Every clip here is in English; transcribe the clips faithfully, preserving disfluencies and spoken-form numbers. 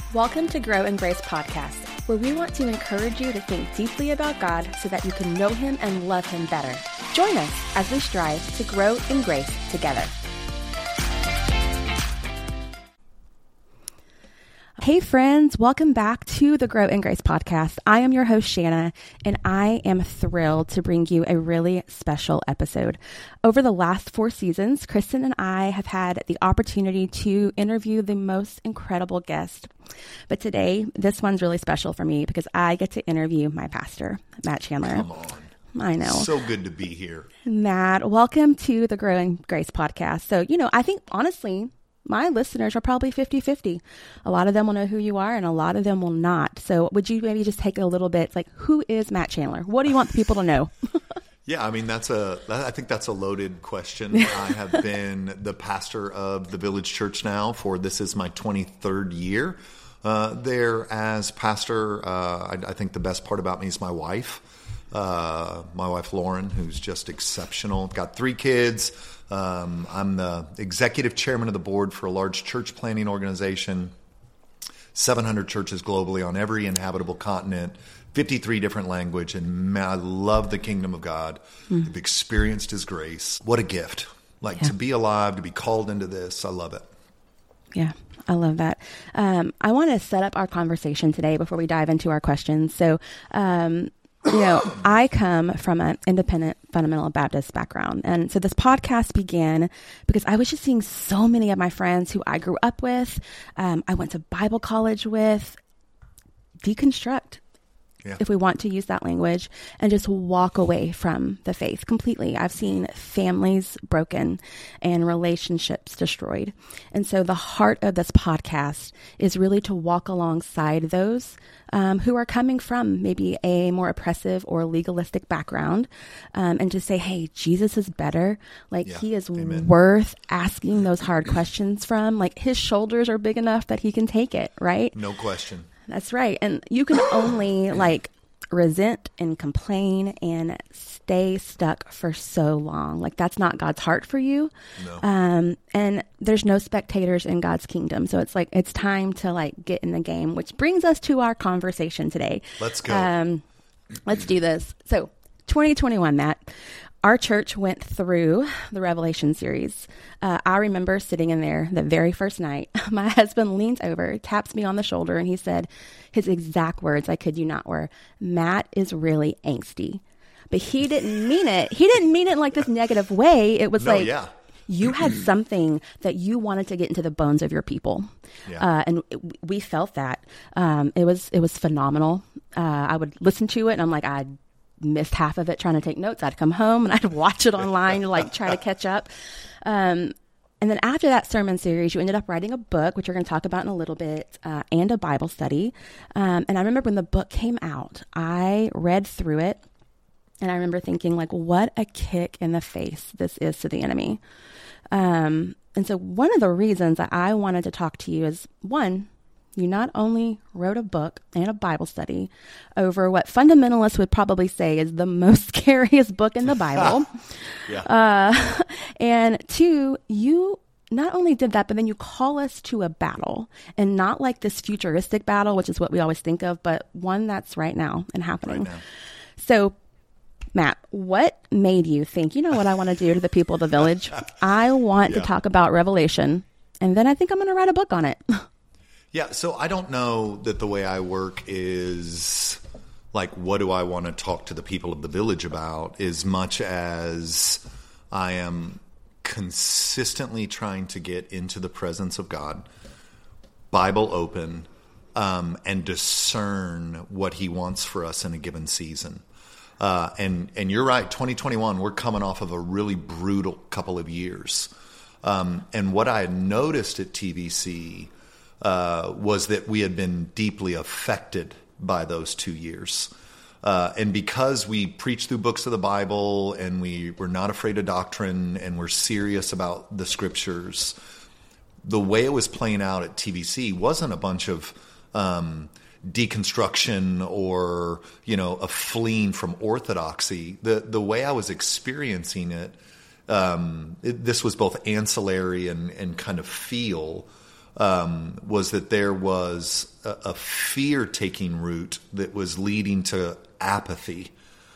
Welcome to Grow in Grace Podcast, where we want to encourage you to think deeply about God so that you can know Him and love Him better. Join us as we strive to grow in grace together. Hey friends, welcome back to the Grow in Grace Podcast. I am your host, Shanna, and I am thrilled to bring you a really special episode. Over the last four seasons, Kristen and I have had the opportunity to interview the most incredible guests. But today, this one's really special for me because I get to interview my pastor, Matt Chandler. Come on. I know. So good to be here. Matt, welcome to the Grow in Grace Podcast. So, you know, I think honestly, my listeners are probably fifty-fifty. A lot of them will know who you are and a lot of them will not. So would you maybe just take a little bit, like, who is Matt Chandler? What do you want the people to know? Yeah, I mean, that's a, I think that's a loaded question. I have been the pastor of the Village Church now for, this is my twenty-third year uh, there as pastor. Uh, I, I think the best part about me is my wife, uh, my wife Lauren, who's just exceptional. Got three kids. Um, I'm the executive chairman of the board for a large church planting organization, seven hundred churches globally on every inhabitable continent, fifty-three different language, and man, I love the kingdom of God. Mm. I've experienced His grace. What a gift. Like yeah. to be alive, to be called into this. I love it. Yeah, I love that. Um, I want to set up our conversation today before we dive into our questions. So, um, you know, I come from an independent fundamental Baptist background. And so this podcast began because I was just seeing so many of my friends who I grew up with, um, I went to Bible college with, deconstruct, yeah. if we want to use that language, and just walk away from the faith completely. I've seen families broken and relationships destroyed. And so the heart of this podcast is really to walk alongside those um, who are coming from maybe a more oppressive or legalistic background, um, and to say, hey, Jesus is better. Like yeah. He is Amen. Worth asking those hard questions from. Like His shoulders are big enough that He can take it, right? No question. That's right. And you can only like resent and complain and stay stuck for so long. Like that's not God's heart for you. No. Um, and there's no spectators in God's kingdom. So it's like, it's time to like get in the game, which brings us to our conversation today. Let's go. Um, let's do this. So twenty twenty-one, Matt, our church went through the Revelation series. Uh, I remember sitting in there the very first night. My husband leans over, taps me on the shoulder, and he said, his exact words, I kid you not, were, Matt is really angsty. But he didn't mean it. He didn't mean it in like this negative way. It was no, like, yeah. you had something that you wanted to get into the bones of your people. Yeah. Uh, and it, we felt that. Um, it was, it was phenomenal. Uh, I would listen to it and I'm like, I missed half of it trying to take notes. I'd come home and I'd watch it online to like try to catch up. Um, and then after that sermon series, you ended up writing a book, which we're going to talk about in a little bit, uh, and a Bible study. Um, and I remember when the book came out, I read through it and I remember thinking like, what a kick in the face this is to the enemy. Um, and so one of the reasons that I wanted to talk to you is, one, you not only wrote a book and a Bible study over what fundamentalists would probably say is the most scariest book in the Bible. yeah. uh, and two, you not only did that, but then you call us to a battle, and not like this futuristic battle, which is what we always think of, but one that's right now and happening. Right now. So Matt, what made you think, you know what I want to do to the people of the village? I want yeah. to talk about Revelation, and then I think I'm going to write a book on it. Yeah, so I don't know that the way I work is like, what do I want to talk to the people of the village about, as much as I am consistently trying to get into the presence of God, Bible open, um, and discern what He wants for us in a given season. Uh, and, and you're right, twenty twenty-one, we're coming off of a really brutal couple of years. Um, and what I had noticed at T V C Uh, was that we had been deeply affected by those two years. Uh, and because we preach through books of the Bible and we were not afraid of doctrine and we're serious about the scriptures, the way it was playing out at T V C wasn't a bunch of um, deconstruction or, you know, a fleeing from orthodoxy. The, the way I was experiencing it, um, it, this was both ancillary and, and kind of feel um, was that there was a, a fear taking root that was leading to apathy.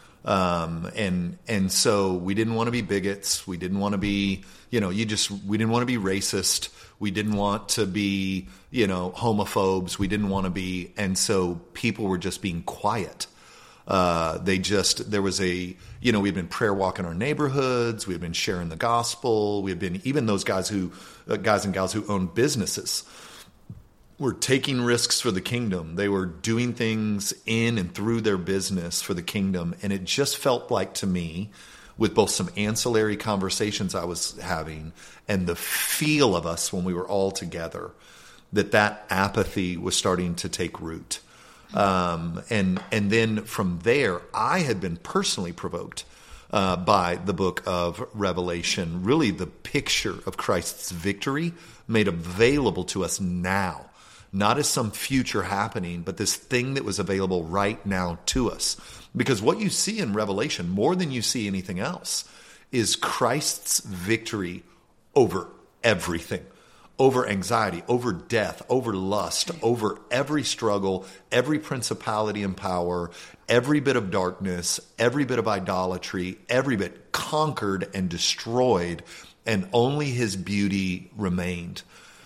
Um, and, and so we didn't want to be bigots. We didn't want to be, you know, you just, we didn't want to be racist. We didn't want to be, you know, homophobes. We didn't want to be, and so people were just being quiet. Uh, they just, there was a, you know, we've been prayer walking our neighborhoods. We've been sharing the gospel. We've been, even those guys who, uh, guys and gals who own businesses were taking risks for the kingdom. They were doing things in and through their business for the kingdom. And it just felt like to me, with both some ancillary conversations I was having and the feel of us when we were all together, that that apathy was starting to take root. Um, and and then from there, I had been personally provoked uh, by the book of Revelation, really the picture of Christ's victory made available to us now, not as some future happening, but this thing that was available right now to us. Because what you see in Revelation, more than you see anything else, is Christ's victory over everything. Over anxiety, over death, over lust, over every struggle, every principality and power, every bit of darkness, every bit of idolatry, every bit conquered and destroyed, and only his beauty remained.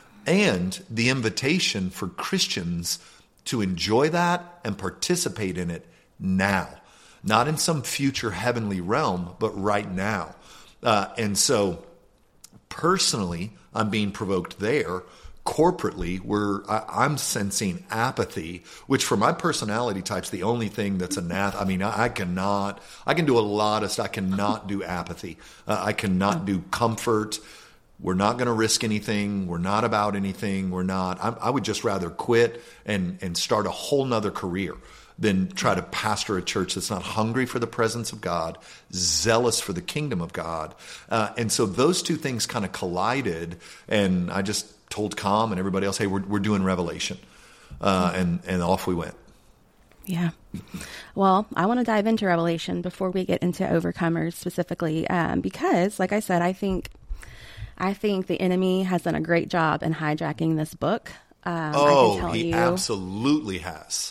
And the invitation for Christians to enjoy that and participate in it now. Not in some future heavenly realm, but right now. Uh, and so, personally, I'm being provoked there. Corporately, we're, I, I'm sensing apathy, which for my personality type's the only thing that's anath. I mean, I, I cannot, I can do a lot of stuff. I cannot do apathy. Uh, I cannot do comfort. We're not going to risk anything. We're not about anything. We're not, I, I would just rather quit and, and start a whole nother career than try to pastor a church that's not hungry for the presence of God, zealous for the kingdom of God. Uh, and so those two things kind of collided, and I just told Com and everybody else, hey, we're we're doing Revelation. Uh, and, and off we went. Yeah. Well, I want to dive into Revelation before we get into Overcomers specifically, um, because, like I said, I think I think the enemy has done a great job in hijacking this book. Um, oh, I can tell he you, absolutely has.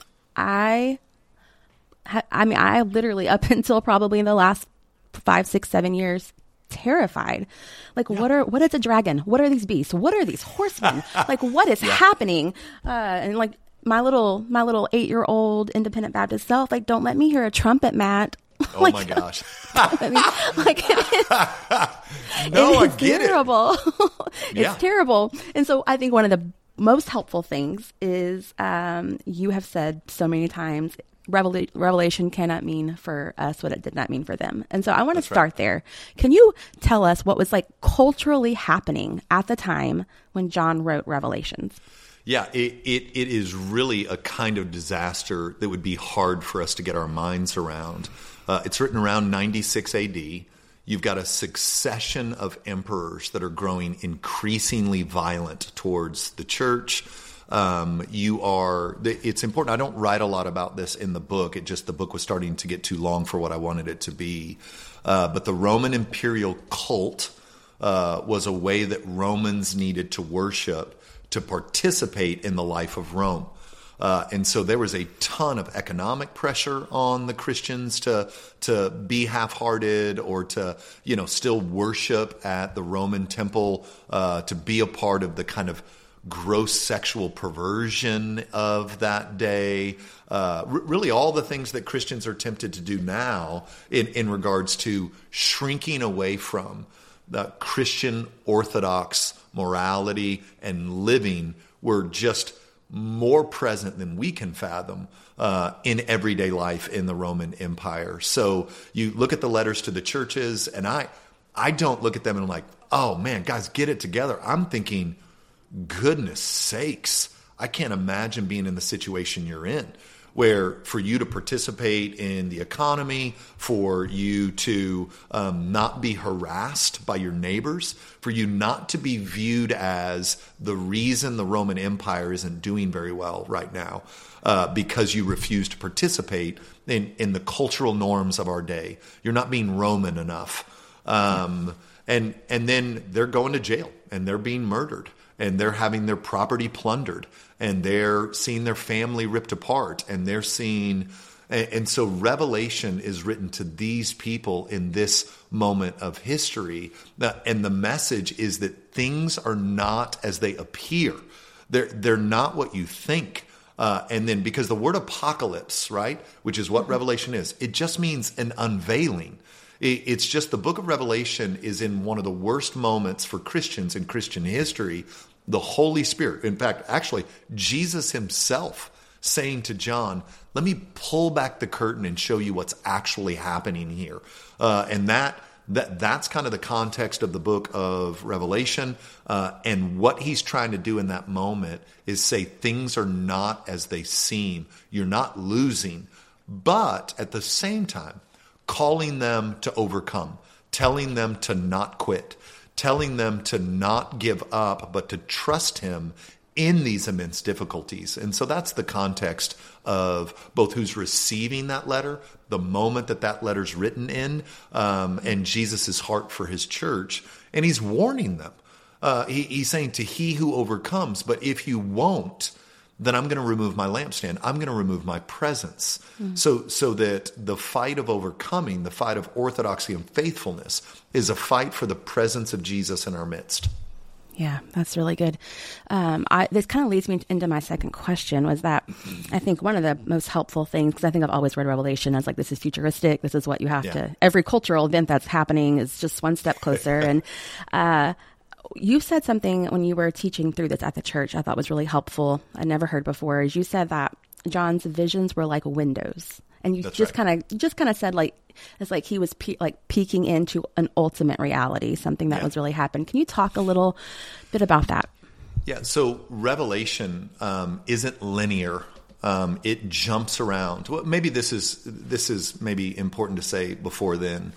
I, I mean, I literally, up until probably in the last five, six, seven years, terrified. Like, yeah. what are, what is a dragon? What are these beasts? What are these horsemen? Like, what is yeah. happening? Uh, and like my little, my little eight year old independent Baptist self, like, don't let me hear a trumpet, Matt. Oh like, my gosh. I mean, like, it is, no, it is I get terrible. it. It's yeah. terrible. And so I think one of the most helpful things is um, you have said so many times, Revel- Revelation cannot mean for us what it did not mean for them. And so I want to start right. there. Can you tell us what was like culturally happening at the time when John wrote Revelations? Yeah, it, it, it is really a kind of disaster that would be hard for us to get our minds around. Uh, it's written around ninety-six A D. You've got a succession of emperors that are growing increasingly violent towards the church. Um, you are, it's important. I don't write a lot about this in the book. It just, the book was starting to get too long for what I wanted it to be. Uh, but the Roman imperial cult uh, was a way that Romans needed to worship to participate in the life of Rome. Uh, and so there was a ton of economic pressure on the Christians to to be half-hearted or to, you know, still worship at the Roman temple, uh, to be a part of the kind of gross sexual perversion of that day. Uh, r- really all the things that Christians are tempted to do now in, in regards to shrinking away from the Christian Orthodox morality and living were just more present than we can fathom uh, in everyday life in the Roman Empire. So you look at the letters to the churches, and I, I don't look at them and I'm like, oh man, guys, get it together. I'm thinking, goodness sakes, I can't imagine being in the situation you're in, where for you to participate in the economy, for you to um, not be harassed by your neighbors, for you not to be viewed as the reason the Roman Empire isn't doing very well right now, uh, because you refuse to participate in, in the cultural norms of our day. You're not being Roman enough. Um, and, and then they're going to jail and they're being murdered. and they're having their property plundered, and they're seeing their family ripped apart, and they're seeing, and, and so Revelation is written to these people in this moment of history, and the message is that things are not as they appear. They're, they're not what you think. Uh, and then because the word apocalypse, right, which is what Revelation is, it just means an unveiling. It, it's just the book of Revelation is in one of the worst moments for Christians in Christian history. The Holy Spirit, in fact, actually, Jesus himself saying to John, let me pull back the curtain and show you what's actually happening here. Uh, and that That that's kind of the context of the book of Revelation. Uh, and what he's trying to do in that moment is say things are not as they seem. You're not losing, but at the same time, calling them to overcome, telling them to not quit, telling them to not give up, but to trust him in these immense difficulties. And so that's the context of both who's receiving that letter, the moment that that letter's written in, um, and Jesus's heart for his church. And he's warning them. Uh, he, he's saying to he who overcomes, but if you won't, then I'm going to remove my lampstand. I'm going to remove my presence. Mm. So, so that the fight of overcoming, the fight of orthodoxy and faithfulness, is a fight for the presence of Jesus in our midst. Yeah, that's really good. Um, I, this kind of leads me into my second question, was that I think one of the most helpful things, because I think I've always read Revelation as like, this is futuristic. This is what you have yeah. to, every cultural event that's happening is just one step closer. and uh, you said something when you were teaching through this at the church I thought was really helpful. I never heard before. Is you said that John's visions were like windows. And you That's just right. kind of just kind of said like it's like he was pe- like peeking into an ultimate reality, something that yeah. was really happening. Can you talk a little bit about that? Yeah. So Revelation um, isn't linear. Um, it jumps around. Well, maybe this is this is maybe important to say before then.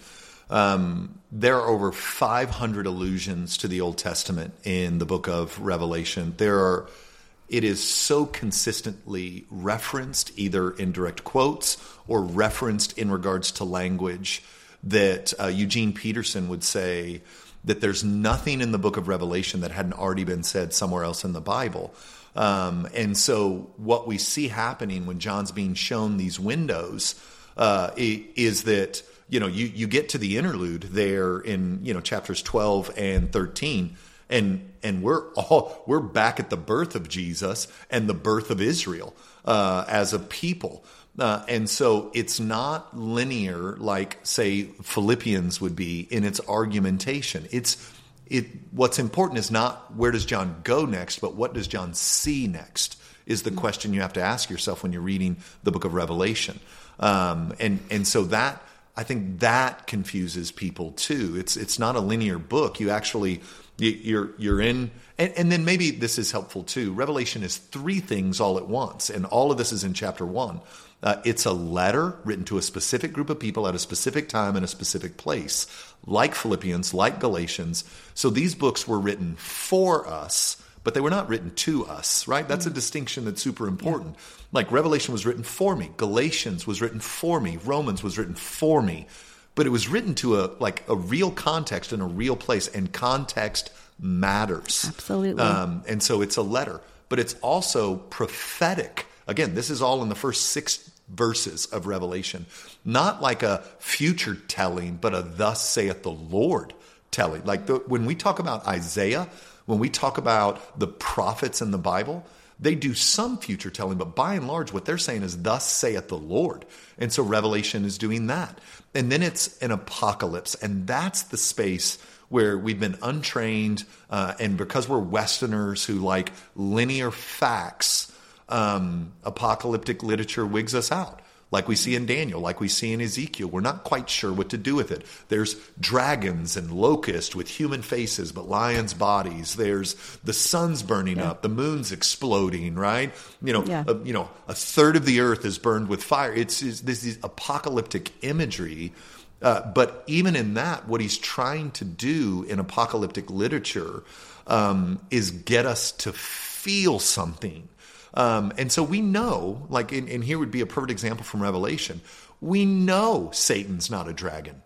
Um, there are over five hundred allusions to the Old Testament in the book of Revelation. There are. It is so consistently referenced, either in direct quotes or referenced in regards to language, that uh, Eugene Peterson would say that there's nothing in the book of Revelation that hadn't already been said somewhere else in the Bible. Um, and so what we see happening when John's being shown these windows uh, is that, you know, you, you get to the interlude there in, you know, chapters twelve and thirteen. And and we're all we're back at the birth of Jesus and the birth of Israel uh, as a people, uh, and so it's not linear like say Philippians would be in its argumentation. It's it. What's important is not where does John go next, but what does John see next is the question you have to ask yourself when you're reading the book of Revelation, um, and and so that I think that confuses people too. It's it's not a linear book. You actually You're you're in, and, and then maybe this is helpful too. Revelation is three things all at once, and all of this is in chapter one. Uh, it's a letter written to a specific group of people at a specific time in a specific place, like Philippians, like Galatians. So these books were written for us, but they were not written to us, right? That's mm-hmm. a distinction that's super important. Yeah. Like Revelation was written for me. Galatians was written for me. Romans was written for me. But it was written to a like a real context in a real place, and context matters. Absolutely. Um, and so it's a letter, but it's also prophetic. Again, this is all in the first six verses of Revelation. Not like a future telling, but a thus saith the Lord telling. Like the, when we talk about Isaiah, when we talk about the prophets in the Bible, they do some future telling, but by and large, what they're saying is, thus saith the Lord. And so Revelation is doing that. And then it's an apocalypse. And that's the space where we've been untrained. Uh, and because we're Westerners who like linear facts, um, apocalyptic literature wigs us out. Like we see in Daniel, like we see in Ezekiel. We're not quite sure what to do with it. There's dragons and locusts with human faces, but lions' bodies. There's the sun's burning yeah. up, the moon's exploding, right? You know, yeah. a, you know, a third of the earth is burned with fire. It's, it's this is apocalyptic imagery. Uh, but even in that, what he's trying to do in apocalyptic literature um, is get us to feel something. Um, and so we know, like, and, and here would be a perfect example from Revelation. We know Satan's not a dragon.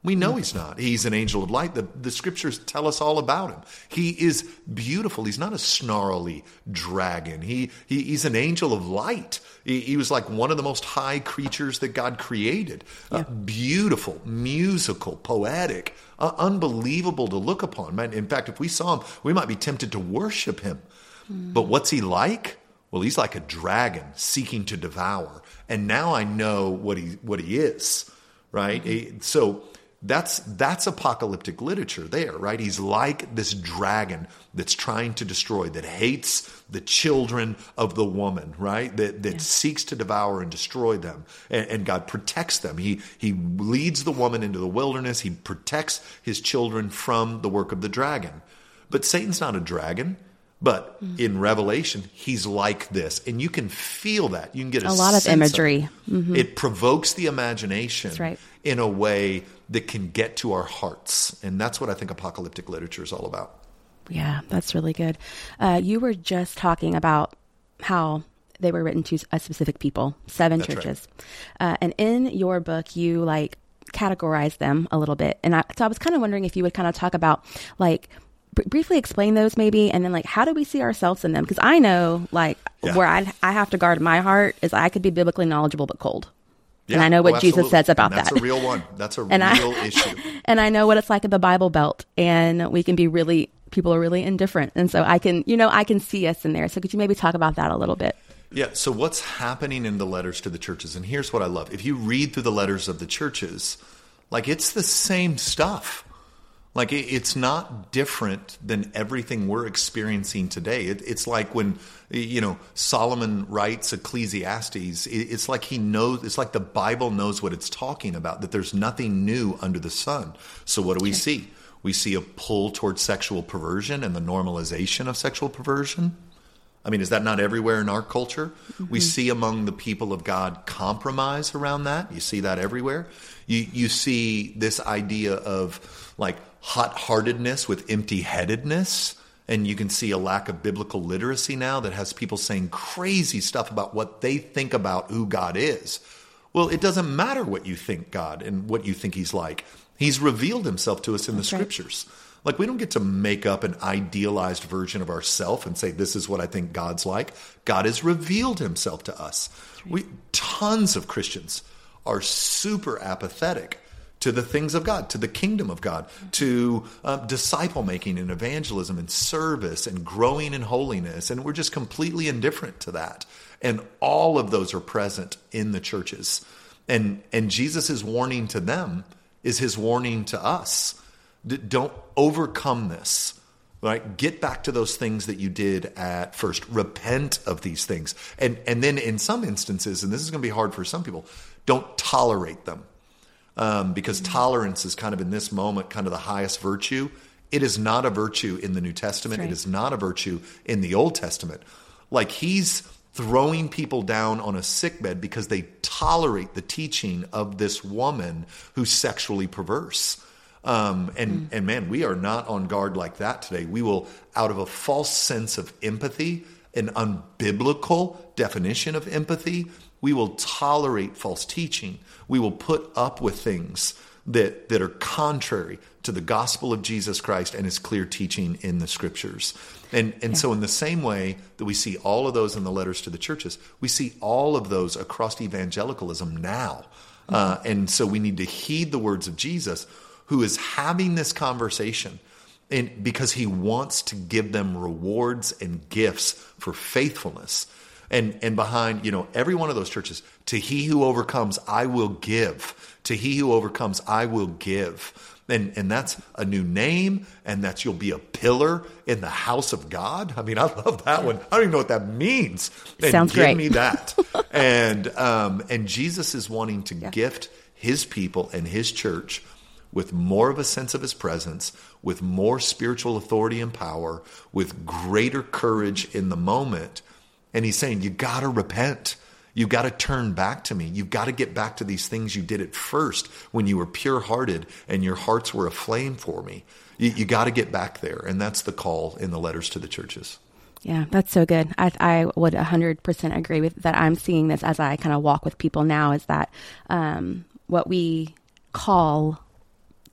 We know he's not. He's an angel of light. The, the scriptures tell us all about him. He is beautiful. He's not a snarly dragon. He, he he's an angel of light. He, he was like one of the most high creatures that God created. Yeah. Uh, beautiful, musical, poetic, uh, unbelievable to look upon. Man, in fact, if we saw him, we might be tempted to worship him. Mm. But what's he like? Well, he's like a dragon seeking to devour. And now I know what he what he is, right? Mm-hmm. So that's that's apocalyptic literature there, right? He's like this dragon that's trying to destroy, that hates the children of the woman, right? That that yeah. seeks to devour and destroy them. And, and God protects them. He he leads the woman into the wilderness. He protects his children from the work of the dragon. But Satan's not a dragon. But mm. in Revelation, he's like this. And you can feel that. You can get a, a lot of imagery. Of mm-hmm. It provokes the imagination that's right. in a way that can get to our hearts. And that's what I think apocalyptic literature is all about. Yeah, that's really good. Uh, you were just talking about how they were written to a specific people, seven that's churches. Right. Uh, and in your book, you like categorize them a little bit. And I, so I was kind of wondering if you would kind of talk about like, briefly explain those maybe, and then like how do we see ourselves in them? Because I know like yeah. where I I have to guard my heart is I could be biblically knowledgeable but cold. Yeah. And I know what oh, Jesus says about and that's that. That's a real one. That's a and real I, issue. And I know what it's like in the Bible Belt, and we can be really, people are really indifferent. And so I can, you know, I can see us in there. So could you maybe talk about that a little bit? Yeah. So what's happening in the letters to the churches? And here's what I love. If you read through the letters of the churches, like it's the same stuff. Like, it's not different than everything we're experiencing today. It, it's like when, you know, Solomon writes Ecclesiastes, it's like he knows, it's like the Bible knows what it's talking about, that there's nothing new under the sun. So what do we see? We see a pull towards sexual perversion and the normalization of sexual perversion. I mean, is that not everywhere in our culture? Mm-hmm. We see among the people of God compromise around that. You see that everywhere. You you see this idea of like hot-heartedness with empty-headedness, and you can see a lack of biblical literacy now that has people saying crazy stuff about what they think about who God is. Well, it doesn't matter what you think God and what you think he's like. He's revealed himself to us in That's the scriptures. Right. Like, we don't get to make up an idealized version of ourselves and say, this is what I think God's like. God has revealed himself to us. We tons of Christians are super apathetic to the things of God, to the kingdom of God, to uh, disciple making and evangelism and service and growing in holiness. And we're just completely indifferent to that. And all of those are present in the churches. And, and Jesus' warning to them is his warning to us. D- don't overcome this. Right? Get back to those things that you did at first. Repent of these things. And, and then in some instances, and this is going to be hard for some people, don't tolerate them. Um, because tolerance is kind of in this moment kind of the highest virtue. It is not a virtue in the New Testament. Right. It is not a virtue in the Old Testament. Like, he's throwing people down on a sickbed because they tolerate the teaching of this woman who's sexually perverse. Um, and, mm. and man, we are not on guard like that today. We will, out of a false sense of empathy, an unbiblical definition of empathy, we will tolerate false teaching. We will put up with things that, that are contrary to the gospel of Jesus Christ and his clear teaching in the scriptures. And, and yeah. so in the same way that we see all of those in the letters to the churches, we see all of those across evangelicalism now. Mm-hmm. Uh, and so we need to heed the words of Jesus, who is having this conversation and because he wants to give them rewards and gifts for faithfulness. And and behind, you know, every one of those churches, to he who overcomes, I will give. To he who overcomes, I will give. And and that's a new name, and that's you'll be a pillar in the house of God. I mean, I love that one. I don't even know what that means. And Sounds give great. me that. and um, and Jesus is wanting to yeah. gift his people and his church with more of a sense of his presence, with more spiritual authority and power, with greater courage in the moment. And he's saying, you got to repent. You got to turn back to me. You've got to get back to these things you did at first when you were pure-hearted and your hearts were aflame for me. You, you got to get back there. And that's the call in the letters to the churches. Yeah, that's so good. I, I would one hundred percent agree with that. I'm seeing this as I kind of walk with people now, is that um, what we call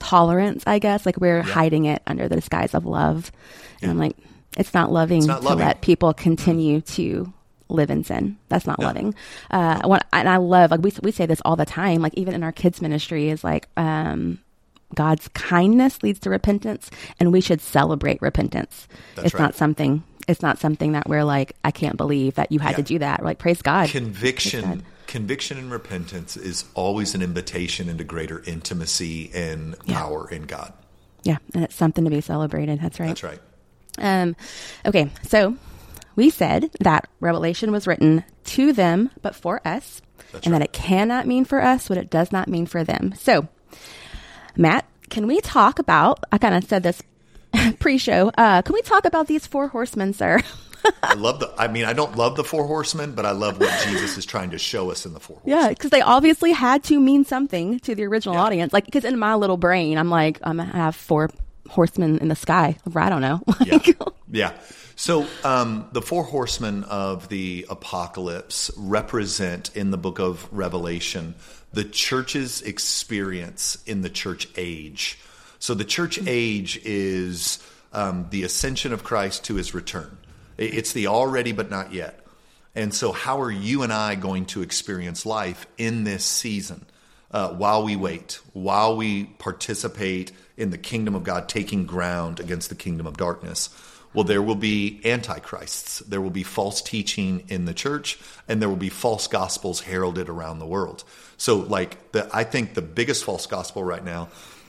tolerance, I guess. Like we're yeah. hiding it under the disguise of love. And yeah. I'm like, it's not loving it's not to loving. let people continue to live in sin. That's not no. loving. Uh, what, and I love, like we, we say this all the time, like even in our kids ministry is like, um, God's kindness leads to repentance, and we should celebrate repentance. That's it's right. not something, it's not something that we're like, I can't believe that you had yeah. to do that. We're like, praise God. Conviction, praise God. Conviction and repentance is always an invitation into greater intimacy and yeah. power in God. Yeah. And it's something to be celebrated. That's right. That's right. Um, okay. So we said that Revelation was written to them, but for us, That's and right. that it cannot mean for us what it does not mean for them. So Matt, can we talk about, I kind of said this pre-show, uh, can we talk about these four horsemen, sir? I love the, I mean, I don't love the four horsemen, but I love what Jesus is trying to show us in the four horsemen. Yeah, because they obviously had to mean something to the original yeah. audience. Like, because in my little brain, I'm like, I'm going to have four horsemen in the sky. I don't know. yeah. yeah. So um, the four horsemen of the apocalypse represent in the book of Revelation the church's experience in the church age. So the church age is um, the ascension of Christ to his return. It's the already but not yet. And so how are you and I going to experience life in this season uh, while we wait, while we participate in the kingdom of God taking ground against the kingdom of darkness? Well, there will be antichrists. There will be false teaching in the church, and there will be false gospels heralded around the world. So, like, the, I think the biggest false gospel right now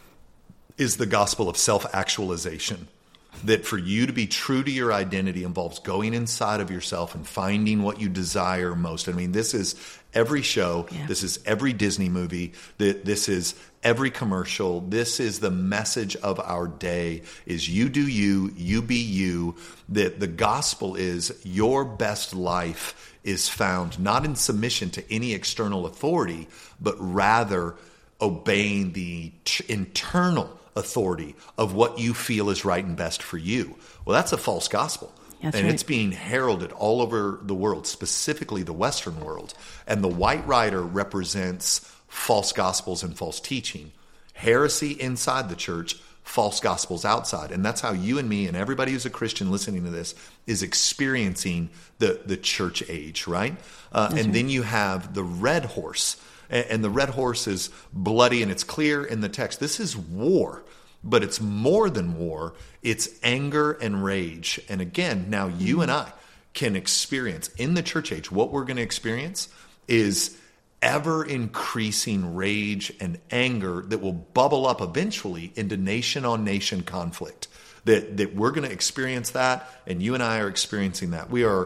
is the gospel of self-actualization. That for you to be true to your identity involves going inside of yourself and finding what you desire most. I mean, this is every show. Yeah. This is every Disney movie. This is every commercial. This is the message of our day is you do you, you be you. That the gospel is your best life is found not in submission to any external authority, but rather obeying the t- internal authority of what you feel is right and best for you. Well, that's a false gospel. That's and right. It's being heralded all over the world, specifically the Western world. And the white rider represents false gospels and false teaching. Heresy inside the church, false gospels outside. And that's how you and me and everybody who's a Christian listening to this is experiencing the, the church age, right? Uh, and right. Then you have the red horse. And the red horse is bloody, and it's clear in the text. This is war, but it's more than war. It's anger and rage. And again, now you and I can experience in the church age, what we're going to experience is ever increasing rage and anger that will bubble up eventually into nation on nation conflict. That, that we're going to experience that, and you and I are experiencing that. We are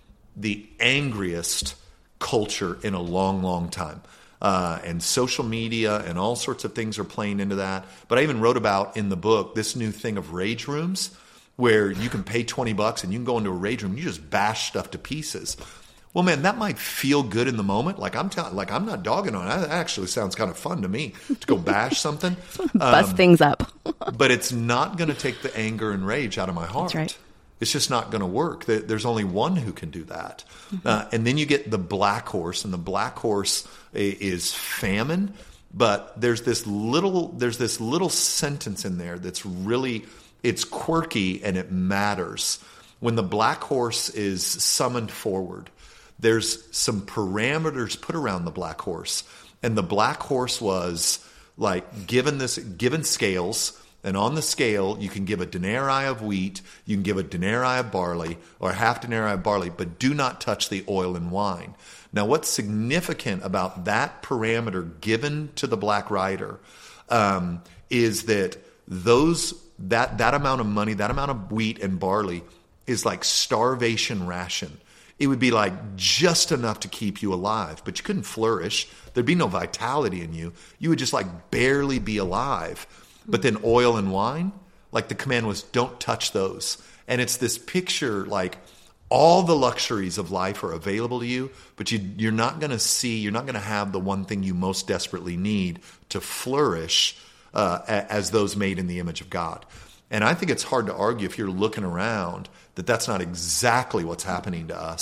the angriest culture in a long, long time. Uh, and social media and all sorts of things are playing into that. But I even wrote about in the book this new thing of rage rooms where you can pay twenty bucks and you can go into a rage room and you just bash stuff to pieces. Well, man, that might feel good in the moment. Like I'm telling, like I'm not dogging on it. That actually sounds kind of fun to me to go bash something, bust um, things up. But it's not going to take the anger and rage out of my heart. That's right. It's just not going to work. There's only one who can do that. Mm-hmm. Uh, and then you get the black horse, and the black horse is famine. But there's this little, there's this little sentence in there that's really, it's quirky and it matters. When the black horse is summoned forward, there's some parameters put around the black horse, and the black horse was like given this, given scales. And on the scale, you can give a denarii of wheat, you can give a denarii of barley, or a half denarii of barley, but do not touch the oil and wine. Now, what's significant about that parameter given to the black rider um, is that those that that amount of money, that amount of wheat and barley is like starvation ration. It would be like just enough to keep you alive, but you couldn't flourish. There'd be no vitality in you. You would just like barely be alive. But then oil and wine, like the command was, don't touch those. And it's this picture like all the luxuries of life are available to you, but you, you're not going to see, you're not going to have the one thing you most desperately need to flourish uh, as those made in the image of God. And I think it's hard to argue if you're looking around that that's not exactly what's happening to us.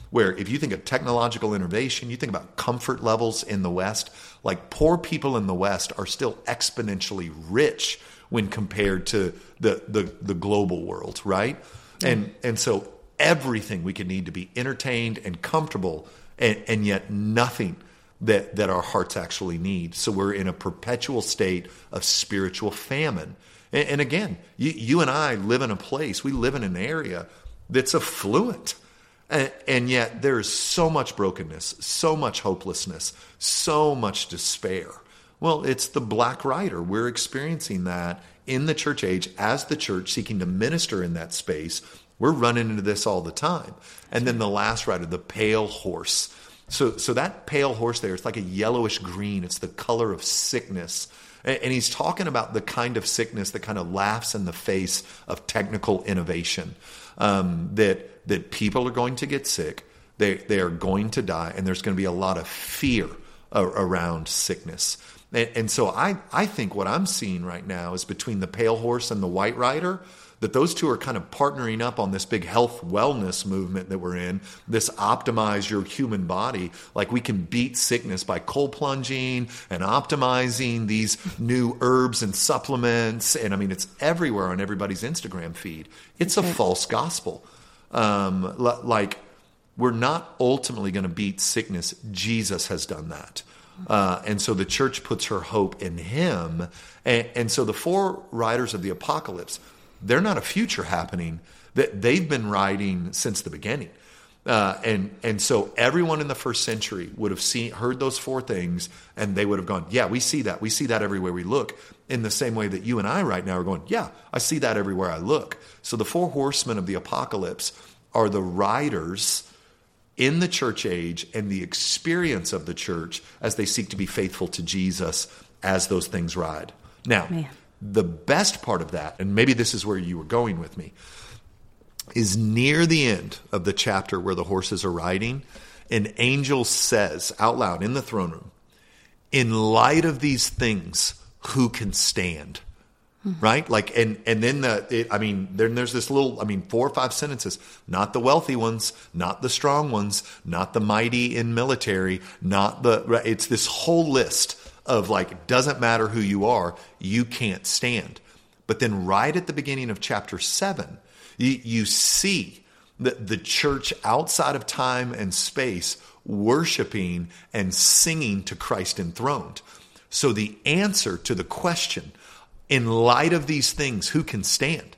where if you think of technological innovation, you think about comfort levels in the West, like poor people in the West are still exponentially rich when compared to the the, the global world, right? Yeah. And and so everything we can need to be entertained and comfortable, and, and yet nothing that, that our hearts actually need. So we're in a perpetual state of spiritual famine. And, and again, you, you and I live in a place, we live in an area that's affluent. And, and yet there is so much brokenness, so much hopelessness, so much despair. Well, it's the Black Rider. We're experiencing that in the church age as the church seeking to minister in that space. We're running into this all the time. And then the last rider, the pale horse. So so that pale horse there, it's like a yellowish green. It's the color of sickness. And, and he's talking about the kind of sickness that kind of laughs in the face of technical innovation. Um, that that people are going to get sick. They, they are going to die. And there's going to be a lot of fear a, around sickness. And, and so I, I think what I'm seeing right now is between the pale horse and the white rider, that those two are kind of partnering up on this big health wellness movement that we're in, this optimize your human body. Like we can beat sickness by cold plunging and optimizing these new herbs and supplements. And I mean, it's everywhere on everybody's Instagram feed. It's okay. A false gospel. Um, l- like we're not ultimately going to beat sickness. Jesus has done that. Uh, and so the church puts her hope in him. And, and so the four riders of the apocalypse, they're not a future happening, that they've been riding since the beginning. Uh, and and so everyone in the first century would have seen, heard those four things, and they would have gone, yeah, we see that. We see that everywhere we look. In the same way that you and I right now are going, yeah, I see that everywhere I look. So the four horsemen of the apocalypse are the riders in the church age and the experience of the church as they seek to be faithful to Jesus as those things ride. Now, Man. The best part of that, and maybe this is where you were going with me, is near the end of the chapter where the horses are riding, an angel says out loud in the throne room, in light of these things, who can stand? Mm-hmm. Right? Like, and, and then the, it, I mean, then there's this little, I mean, four or five sentences, not the wealthy ones, not the strong ones, not the mighty in military, not the, it's this whole list of like, doesn't matter who you are, you can't stand. But then right at the beginning of chapter seven, you, you see the, the church outside of time and space worshiping and singing to Christ enthroned. So the answer to the question, in light of these things, who can stand,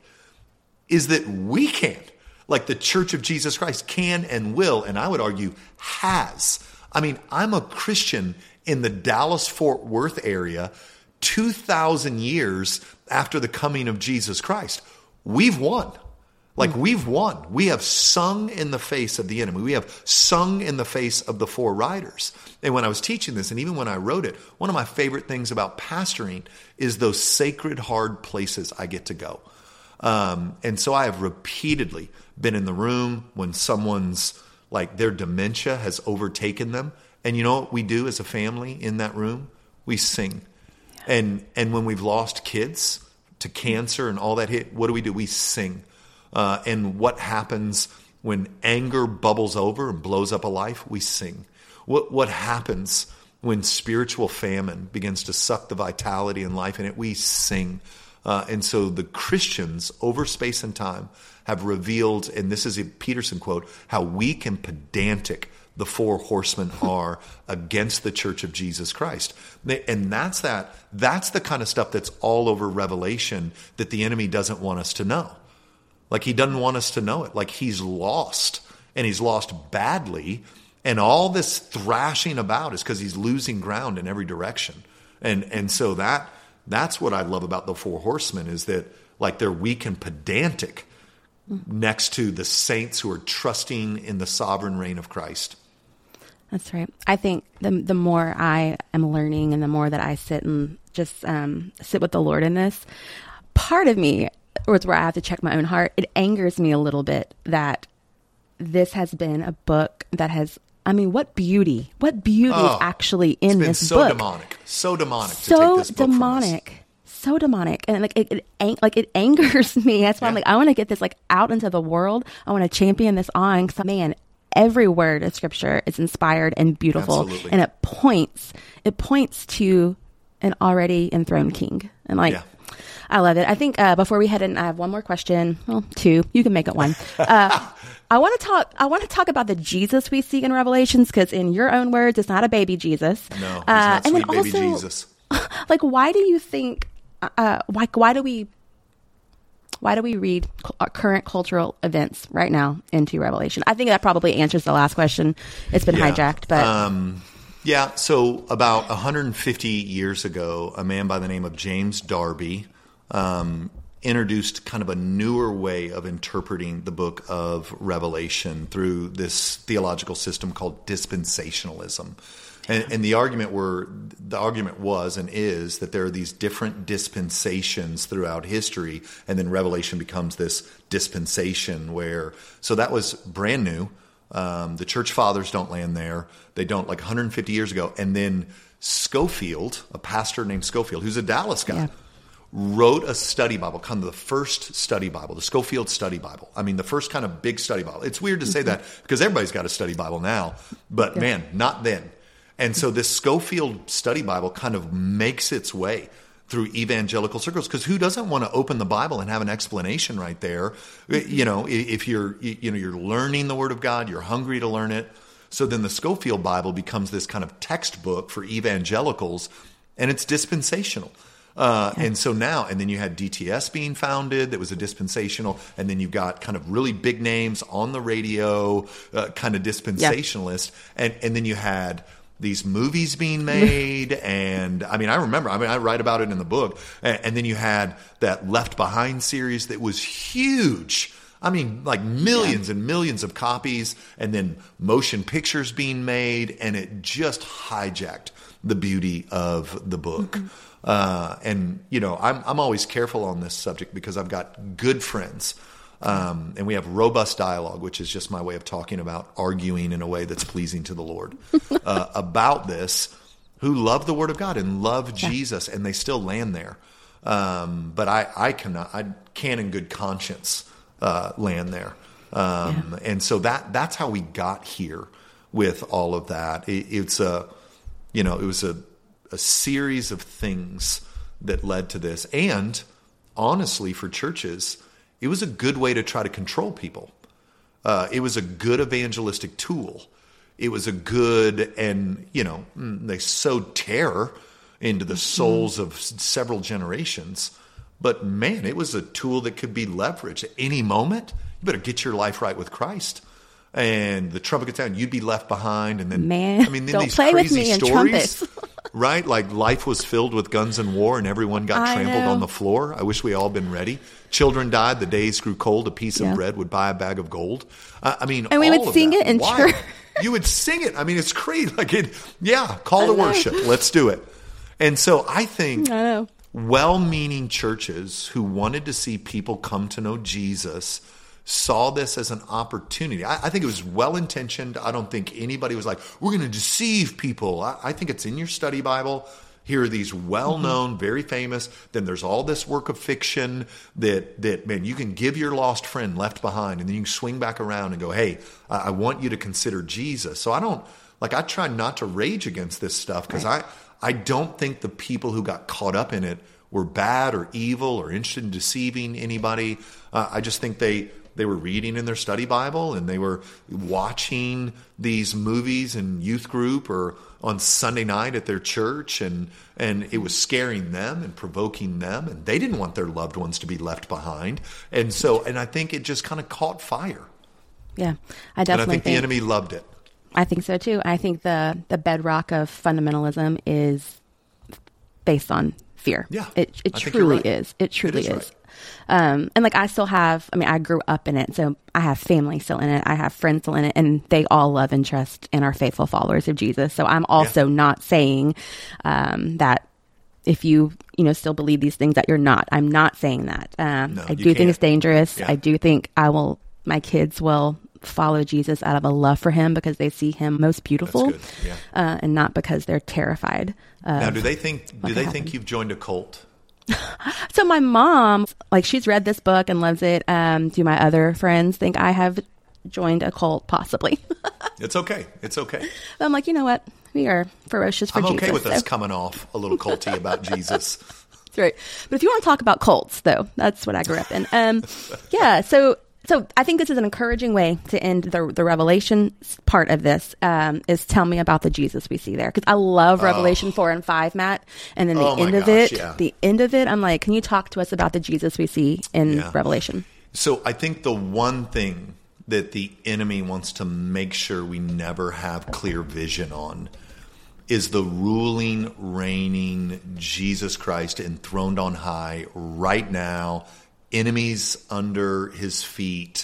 is that we can. Like the Church of Jesus Christ can and will, and I would argue has. I mean, I'm a Christian in the Dallas-Fort Worth area two thousand years after the coming of Jesus Christ. We've won. Like we've won. We have sung in the face of the enemy. We have sung in the face of the four riders. And when I was teaching this, and even when I wrote it, one of my favorite things about pastoring is those sacred, hard places I get to go. Um, and so I have repeatedly been in the room when someone's like their dementia has overtaken them. And you know what we do as a family in that room? We sing. Yeah. And and when we've lost kids to cancer and all that hit, what do we do? We sing. Uh, and what happens when anger bubbles over and blows up a life? We sing. What what happens when spiritual famine begins to suck the vitality and life in it? We sing. Uh, and so the Christians over space and time have revealed, and this is a Peterson quote, how weak and pedantic the four horsemen are against the Church of Jesus Christ. And that's that. That's the kind of stuff that's all over Revelation that the enemy doesn't want us to know. Like he doesn't want us to know it. Like he's lost, and he's lost badly. And all this thrashing about is because he's losing ground in every direction. And and so that that's what I love about the four horsemen is that like they're weak and pedantic next to the saints who are trusting in the sovereign reign of Christ. That's right. I think the the more I am learning and the more that I sit and just um, sit with the Lord in this, part of me, or it's where I have to check my own heart, it angers me a little bit that this has been a book that has, I mean, what beauty, what beauty oh, is actually in this so book. So demonic, so demonic so to take this book demonic. From us. So demonic, and like it, it, like it angers me. That's why yeah. I'm like, I want to get this like out into the world. I want to champion this on. Cause man, every word of Scripture is inspired and beautiful. Absolutely. And it points, it points to an already enthroned king. And like, yeah. I love it. I think uh, before we head in, I have one more question. Well, two. You can make it one. Uh, I want to talk. I want to talk about the Jesus we see in Revelations, because in your own words, it's not a baby Jesus. No, he's uh, not and sweet then baby also, Jesus. Like, why do you think? Uh, why? Why do we? Why do we read current cultural events right now into Revelation? I think that probably answers the last question. It's been yeah. hijacked, but. Um, yeah, so about one hundred fifty years ago, a man by the name of James Darby um, introduced kind of a newer way of interpreting the book of Revelation through this theological system called dispensationalism. And, and the argument were the argument was and is that there are these different dispensations throughout history, and then Revelation becomes this dispensation where so that was brand new. Um, the church fathers don't land there. They don't, like one hundred fifty years ago. And then Scofield, a pastor named Scofield, who's a Dallas guy, yeah. wrote a study Bible, kind of the first study Bible, the Scofield Study Bible. I mean, the first kind of big study Bible. It's weird to say mm-hmm. that because everybody's got a study Bible now, but yeah. man, not then. And so this Scofield Study Bible kind of makes its way through evangelical circles, because who doesn't want to open the Bible and have an explanation right there? You know, if you're, you know, you're learning the Word of God, you're hungry to learn it. So then the Scofield Bible becomes this kind of textbook for evangelicals, and it's dispensational. Uh, and so now, and then you had D T S being founded that was a dispensational, and then you've got kind of really big names on the radio, uh, kind of dispensationalist, yeah. and and then you had these movies being made, and I mean, I remember, I mean, I write about it in the book, and, and then you had that Left Behind series that was huge. I mean, like millions yeah. and millions of copies, and then motion pictures being made, and it just hijacked the beauty of the book. Mm-hmm. Uh, and, you know, I'm, I'm always careful on this subject because I've got good friends. Um, and we have robust dialogue, which is just my way of talking about arguing in a way that's pleasing to the Lord uh, about this, who love the Word of God and love yeah. Jesus, and they still land there. Um, but I, I cannot, I can't in good conscience uh, land there. Um, yeah. And so that that's how we got here with all of that. It, it's a, you know, it was a, a series of things that led to this. And honestly, for churches, it was a good way to try to control people. Uh, it was a good evangelistic tool. It was a good, and, you know, they sowed terror into the souls of several generations. But man, it was a tool that could be leveraged at any moment. You better get your life right with Christ. And the trumpet gets down, you'd be left behind. And then, man, I mean, then don't these play crazy with me stories, in right? Like life was filled with guns and war, and everyone got I trampled know. on the floor. I wish we all been ready. Children died. The days grew cold. A piece yeah. of bread would buy a bag of gold. Uh, I mean, and we all would of sing that. it in Why? church. You would sing it. I mean, it's crazy. Like it, yeah, call to worship. Let's do it. And so I think I know. well-meaning churches who wanted to see people come to know Jesus saw this as an opportunity. I, I think it was well-intentioned. I don't think anybody was like, we're going to deceive people. I, I think it's in your study Bible. Here are these well-known, mm-hmm. very famous. Then there's all this work of fiction that, that, man, you can give your lost friend left behind, and then you can swing back around and go, hey, I, I want you to consider Jesus. So I don't, like, I try not to rage against this stuff because right. I, I don't think the people who got caught up in it were bad or evil or interested in deceiving anybody. Uh, I just think they... They were reading in their study Bible, and they were watching these movies in youth group or on Sunday night at their church, and and it was scaring them and provoking them, and they didn't want their loved ones to be left behind. And so, and I think it just kind of caught fire. Yeah, I definitely and I think, think the enemy loved it. I think so too. I think the the bedrock of fundamentalism is based on fear. Yeah, it it truly right. is. It truly it is. is. Right. Um, and like, I still have, I mean, I grew up in it, so I have family still in it. I have friends still in it, and they all love and trust and are faithful followers of Jesus. So I'm also yeah. not saying, um, that if you, you know, still believe these things that you're not. I'm not saying that. Um, no, I do think can't. it's dangerous. Yeah. I do think I will, my kids will follow Jesus out of a love for him because they see him most beautiful, yeah. uh, and not because they're terrified. Now, do they think, do they think you've joined a cult? So my mom, like, she's read this book and loves it. Um, do my other friends think I have joined a cult, possibly. It's okay. It's okay. But I'm like, you know what? We are ferocious for I'm Jesus. okay with so. us coming off a little culty about Jesus. That's right. But if you want to talk about cults, though, that's what I grew up in. Um, yeah. So, so I think this is an encouraging way to end the the Revelation part of this. Um, is tell me about the Jesus we see there, because I love Revelation oh. four and five, Matt. And then the oh end of gosh, it, yeah. the end of it, I'm like, can you talk to us about the Jesus we see in yeah. Revelation? So I think the one thing that the enemy wants to make sure we never have clear vision on is the ruling, reigning Jesus Christ enthroned on high right now, enemies under his feet,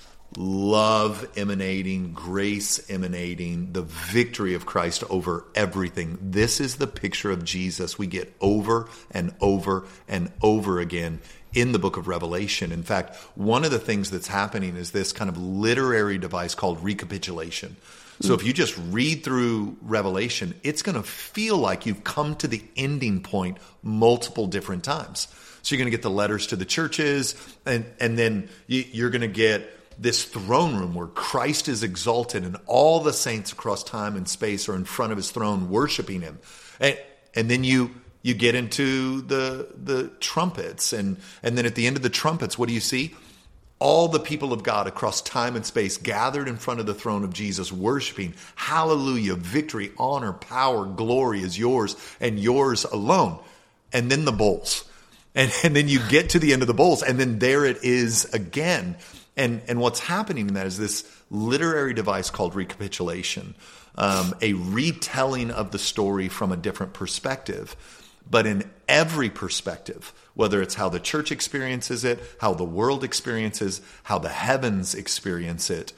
love emanating, grace emanating, the victory of Christ over everything. This is the picture of Jesus we get over and over and over again in the book of Revelation. In fact, one of the things that's happening is this kind of literary device called recapitulation. So if you just read through Revelation, it's going to feel like you've come to the ending point multiple different times. So you're going to get the letters to the churches, and, and then you, you're going to get this throne room where Christ is exalted and all the saints across time and space are in front of his throne worshiping him. And, and then you you get into the the trumpets, and, and then at the end of the trumpets, what do you see? All the people of God across time and space gathered in front of the throne of Jesus, worshiping, hallelujah, victory, honor, power, glory is yours and yours alone. And then the bowls. And, and then you get to the end of the bowls, and then there it is again. And, and what's happening in that is this literary device called recapitulation, um, a retelling of the story from a different perspective. But in every perspective, whether it's how the church experiences it, how the world experiences, how the heavens experience it,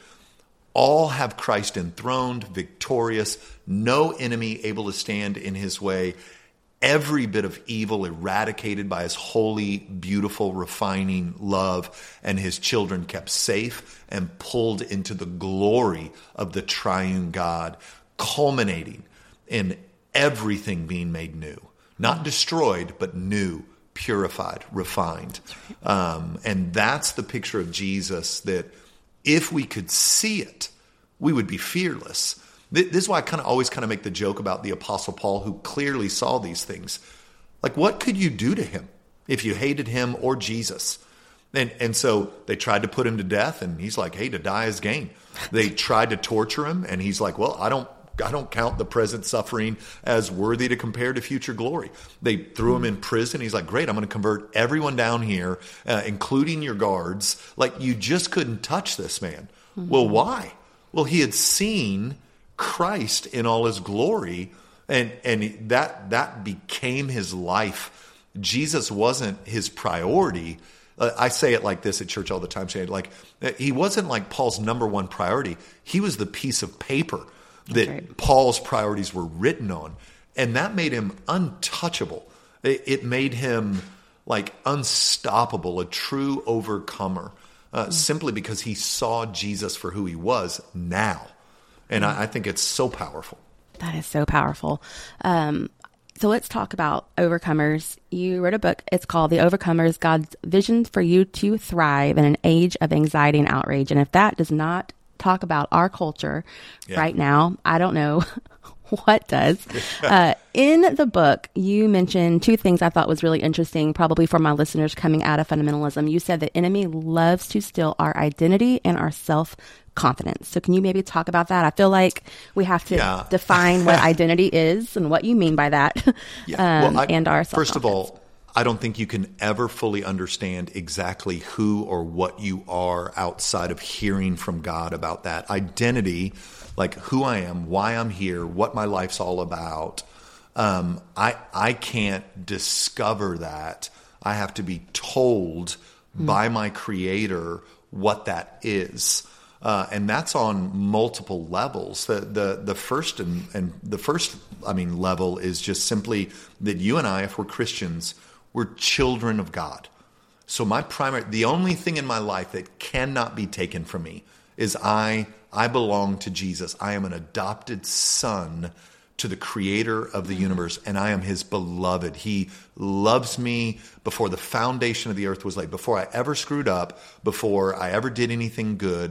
all have Christ enthroned, victorious, no enemy able to stand in his way, every bit of evil eradicated by his holy, beautiful, refining love, and his children kept safe and pulled into the glory of the triune God, culminating in everything being made new. Not destroyed, but new, purified, refined. Um, and that's the picture of Jesus that if we could see it, we would be fearless. This is why I kind of always kind of make the joke about the Apostle Paul, who clearly saw these things. Like, what could you do to him if you hated him or Jesus? And, and so they tried to put him to death, and he's like, hey, to die is gain. They tried to torture him, and he's like, well, I don't I don't count the present suffering as worthy to compare to future glory. They threw him in prison. He's like, great, I'm going to convert everyone down here, uh, including your guards. Like, you just couldn't touch this man. Mm-hmm. Well, why? Well, he had seen Christ in all his glory, and, and that, that became his life. Jesus wasn't his priority. Uh, I say it like this at church all the time, saying like, he wasn't like Paul's number one priority. He was the piece of paper that right. Paul's priorities were written on. And that made him untouchable. It, it made him like unstoppable, a true overcomer, uh, mm-hmm. simply because he saw Jesus for who he was now. And mm-hmm. I, I think it's so powerful. That is so powerful. Um, so let's talk about overcomers. You wrote a book. It's called The Overcomers, God's Vision for You to Thrive in an Age of Anxiety and Outrage. And if that does not talk about our culture yeah. right now, I don't know what does. Uh, in the book, you mentioned two things I thought was really interesting, probably for my listeners coming out of fundamentalism. You said the enemy loves to steal our identity and our self-confidence. So can you maybe talk about that? I feel like we have to yeah. define what identity is and what you mean by that. Yeah. um, well, I, and our self-confidence. First of all, I don't think you can ever fully understand exactly who or what you are outside of hearing from God about that. Identity, like who I am, why I'm here, what my life's all about. Um, I I can't discover that. I have to be told mm. by my Creator what that is. Uh, and that's on multiple levels. The the the first and, and the first I mean level is just simply that you and I, if we're Christians, we're children of God. So my primary, the only thing in my life that cannot be taken from me is I, I belong to Jesus. I am an adopted son to the Creator of the universe, and I am his beloved. He loves me before the foundation of the earth was laid, before I ever screwed up, before I ever did anything good.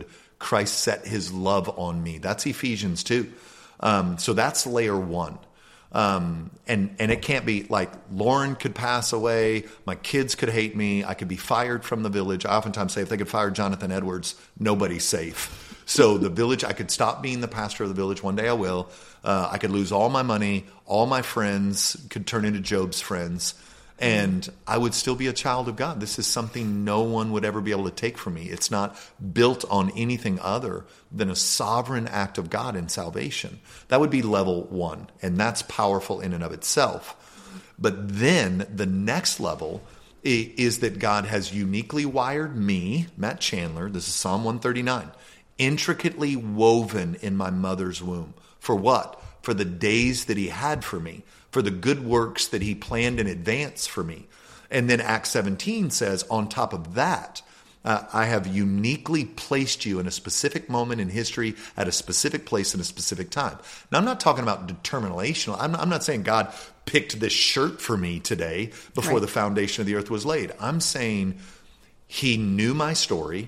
Christ set his love on me. That's Ephesians two. Um, so that's layer one. Um, and, and it can't be like Lauren could pass away. My kids could hate me. I could be fired from the village. I oftentimes say if they could fire Jonathan Edwards, nobody's safe. So the village, I could stop being the pastor of the village. One day I will. Uh, I could lose all my money. All my friends could turn into Job's friends. And I would still be a child of God. This is something no one would ever be able to take from me. It's not built on anything other than a sovereign act of God in salvation. That would be level one, and that's powerful in and of itself. But then the next level is that God has uniquely wired me, Matt Chandler, this is Psalm one thirty-nine, intricately woven in my mother's womb. For what? For the days that he had for me, for the good works that he planned in advance for me. And then Acts seventeen says, on top of that, uh, I have uniquely placed you in a specific moment in history at a specific place in a specific time. Now, I'm not talking about determinational. I'm not, I'm not saying God picked this shirt for me today before right. the foundation of the earth was laid. I'm saying he knew my story.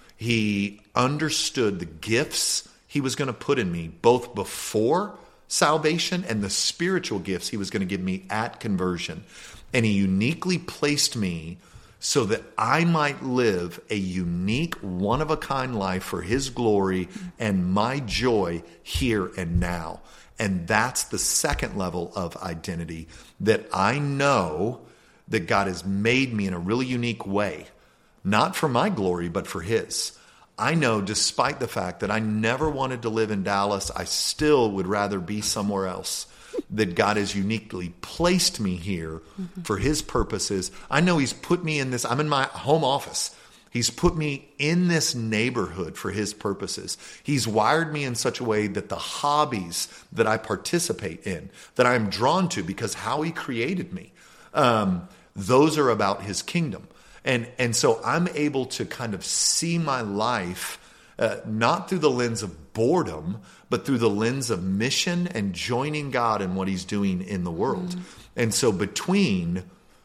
He understood the gifts he was going to put in me both before salvation and the spiritual gifts he was going to give me at conversion. And he uniquely placed me so that I might live a unique, one-of-a-kind life for his glory and my joy here and now. And that's the second level of identity, that I know that God has made me in a really unique way, not for my glory, but for his. I know, despite the fact that I never wanted to live in Dallas, I still would rather be somewhere else, that God has uniquely placed me here mm-hmm. for his purposes. I know he's put me in this, I'm in my home office. He's put me in this neighborhood for his purposes. He's wired me in such a way that the hobbies that I participate in, that I'm drawn to because how he created me, um, those are about his kingdom. And and so I'm able to kind of see my life uh, not through the lens of boredom, but through the lens of mission and joining God in what he's doing in the world. Mm. And so between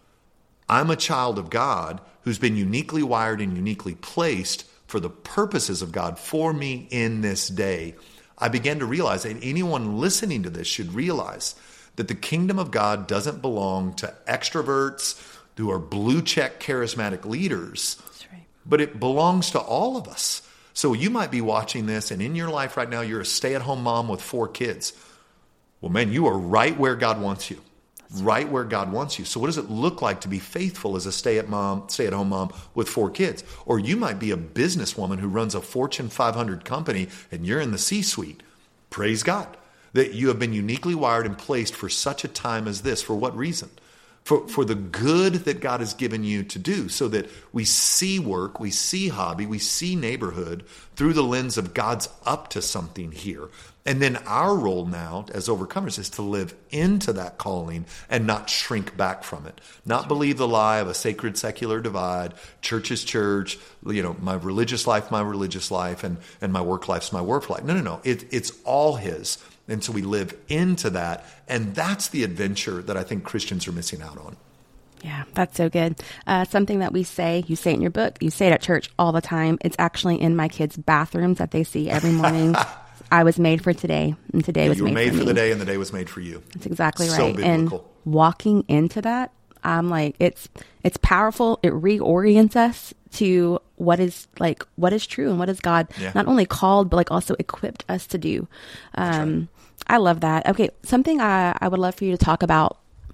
I'm a child of God who's been uniquely wired and uniquely placed for the purposes of God for me in this day, I began to realize, and anyone listening to this should realize, that the kingdom of God doesn't belong to extroverts who are blue check charismatic leaders, That's right. but it belongs to all of us. So you might be watching this, and in your life right now, you're a stay-at-home mom with four kids. Well, man, you are right where God wants you, That's right where God wants you. So what does it look like to be faithful as a stay-at-mom, stay-at-home mom with four kids? Or you might be a businesswoman who runs a Fortune five hundred company, and you're in the C-suite. Praise God that you have been uniquely wired and placed for such a time as this. For what reason? For, for the good that God has given you to do, so that we see work, we see hobby, we see neighborhood through the lens of God's up to something here. And then our role now as overcomers is to live into that calling and not shrink back from it. Not believe the lie of a sacred secular divide, church is church, you know, my religious life, my religious life, and, and my work life's my work life. No, no, no. It, it's all his. And so we live into that. And that's the adventure that I think Christians are missing out on. Yeah, that's so good. Uh, something that we say, you say it in your book, you say it at church all the time. It's actually in my kids' bathrooms that they see every morning. I was made for today, and today was you were made, made for, for me. the day, and the day was made for you. That's exactly so right. Biblical. And walking into that, I'm like, it's it's powerful. It reorients us to what is like what is true and what is God yeah. not only called but like also equipped us to do. Um, right. I love that. Okay, something I, I would love for you to talk about.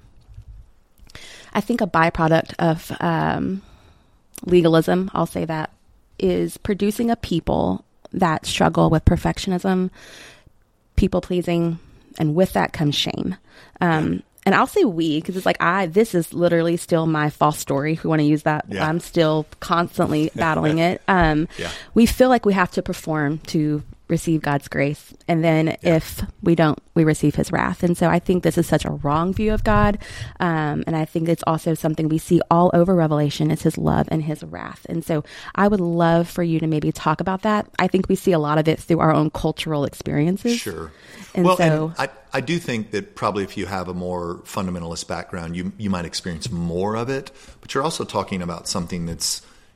I think a byproduct of um, legalism, I'll say that, is producing a people that struggle with perfectionism, people pleasing, and with that comes shame. Um, and I'll say we, because it's like I, this is literally still my false story. If we want to use that, yeah. I'm still constantly battling it. Um, yeah. We feel like we have to perform to receive God's grace. And then yeah. if we don't, we receive his wrath. And so I think this is such a wrong view of God. Um, and I think it's also something we see all over Revelation is his love and his wrath. And so I would love for you to maybe talk about that. I think we see a lot of it through our own cultural experiences. Sure. And well, so and I, I do think that probably if you have a more fundamentalist background, you, you might experience more of it, but you're also talking about something that's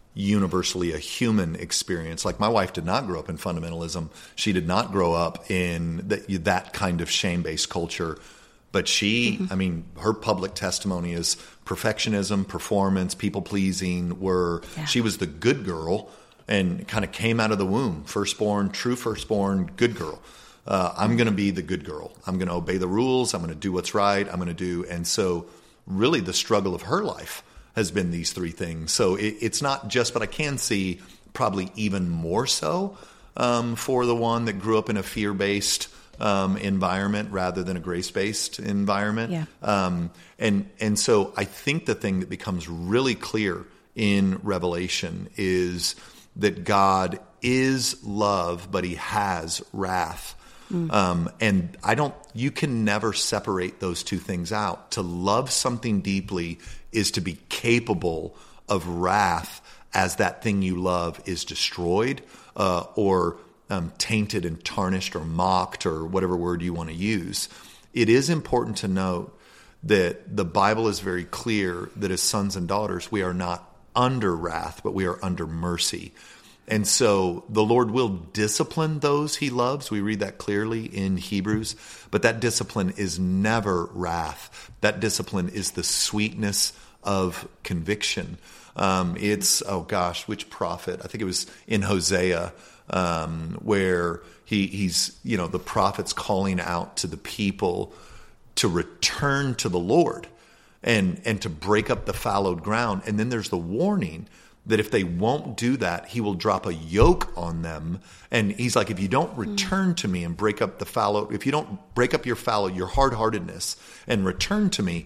universally a human experience. Like my wife did not grow up in fundamentalism. She did not grow up in that, that kind of shame-based culture. But she, mm-hmm. I mean, her public testimony is perfectionism, performance, people-pleasing, were, yeah. she was the good girl and kind of came out of the womb, firstborn, true firstborn, good girl. Uh, I'm going to be the good girl. I'm going to obey the rules. I'm going to do what's right. I'm going to do. And so really the struggle of her life has been these three things. So it, it's not just, but I can see probably even more so um, for the one that grew up in a fear-based um, environment rather than a grace-based environment. Yeah. Um, and, and so I think the thing that becomes really clear in Revelation is that God is love, but he has wrath. Mm. Um, and I don't, you can never separate those two things out. To love something deeply is to be capable of wrath as that thing you love is destroyed, uh, or um, tainted and tarnished or mocked or whatever word you want to use. It is important to note that the Bible is very clear that as sons and daughters, we are not under wrath, but we are under mercy. And so the Lord will discipline those he loves. We read that clearly in Hebrews. But that discipline is never wrath. That discipline is the sweetness of conviction. Um, it's, oh gosh, which prophet? I think it was in Hosea, um, where he, he's, you know, the prophet's calling out to the people to return to the Lord and, and to break up the fallowed ground. And then there's the warning that if they won't do that, he will drop a yoke on them. And he's like, if you don't return to me and break up the fallow, if you don't break up your fallow, your hard-heartedness and return to me,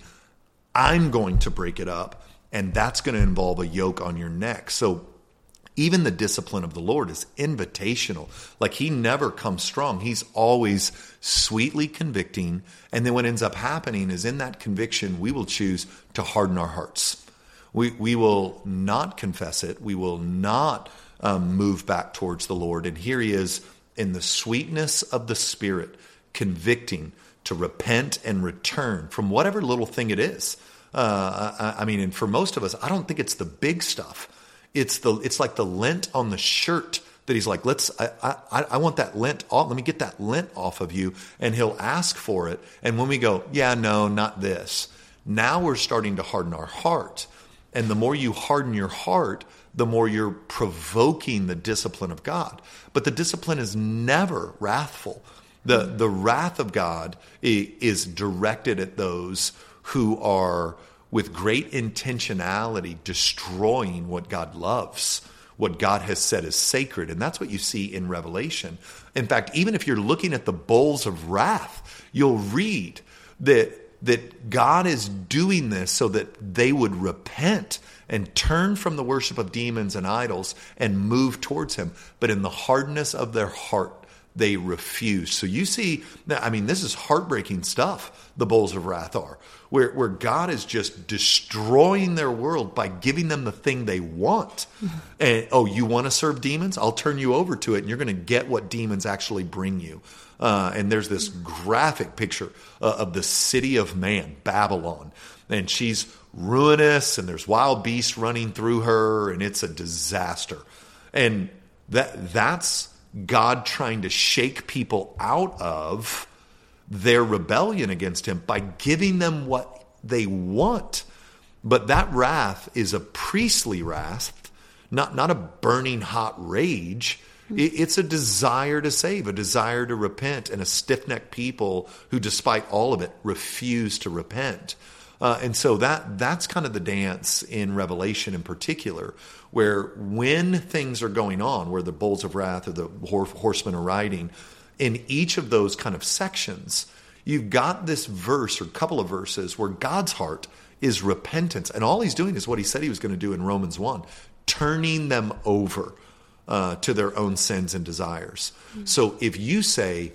I'm going to break it up. And that's going to involve a yoke on your neck. So even the discipline of the Lord is invitational. Like he never comes strong. He's always sweetly convicting. And then what ends up happening is in that conviction, we will choose to harden our hearts. We we will not confess it. We will not um, move back towards the Lord. And here he is in the sweetness of the Spirit, convicting to repent and return from whatever little thing it is. Uh, I, I mean, and for most of us, I don't think it's the big stuff. It's the it's like the lint on the shirt that he's like, let's. I I, I want that lint off. Let me get that lint off of you. And he'll ask for it. And when we go, yeah, no, not this. Now we're starting to harden our heart. And the more you harden your heart, the more you're provoking the discipline of God. But the discipline is never wrathful. The, the wrath of God is directed at those who are, with great intentionality, destroying what God loves, what God has said is sacred. And that's what you see in Revelation. In fact, even if you're looking at the bowls of wrath, you'll read that that God is doing this so that they would repent and turn from the worship of demons and idols and move towards him. But in the hardness of their heart, they refuse. So you see, I mean, this is heartbreaking stuff, the bowls of wrath are, where, where God is just destroying their world by giving them the thing they want. Mm-hmm. And, oh, you want to serve demons? I'll turn you over to it, and you're going to get what demons actually bring you. Uh, and there's this graphic picture uh, of the city of man, Babylon. And she's ruinous, and there's wild beasts running through her, and it's a disaster. And that that's God trying to shake people out of their rebellion against him by giving them what they want. But that wrath is a priestly wrath, not, not a burning hot rage. It's a desire to save, a desire to repent, and a stiff-necked people who, despite all of it, refuse to repent. Uh, and so that that's kind of the dance in Revelation in particular, where when things are going on, where the bowls of wrath or the horsemen are riding, in each of those kind of sections, you've got this verse or couple of verses where God's heart is repentance. And all he's doing is what he said he was going to do in Romans one, turning them over Uh, to their own sins and desires. Mm-hmm. So if you say,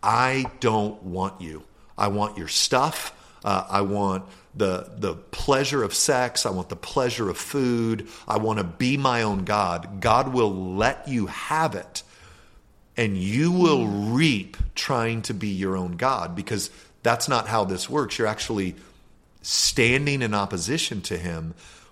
I don't want you, I want your stuff, uh, I want the the pleasure of sex, I want the pleasure of food, I want to be my own God, God will let you have it, and you will mm-hmm. reap trying to be your own God, because that's not how this works. You're actually standing in opposition to him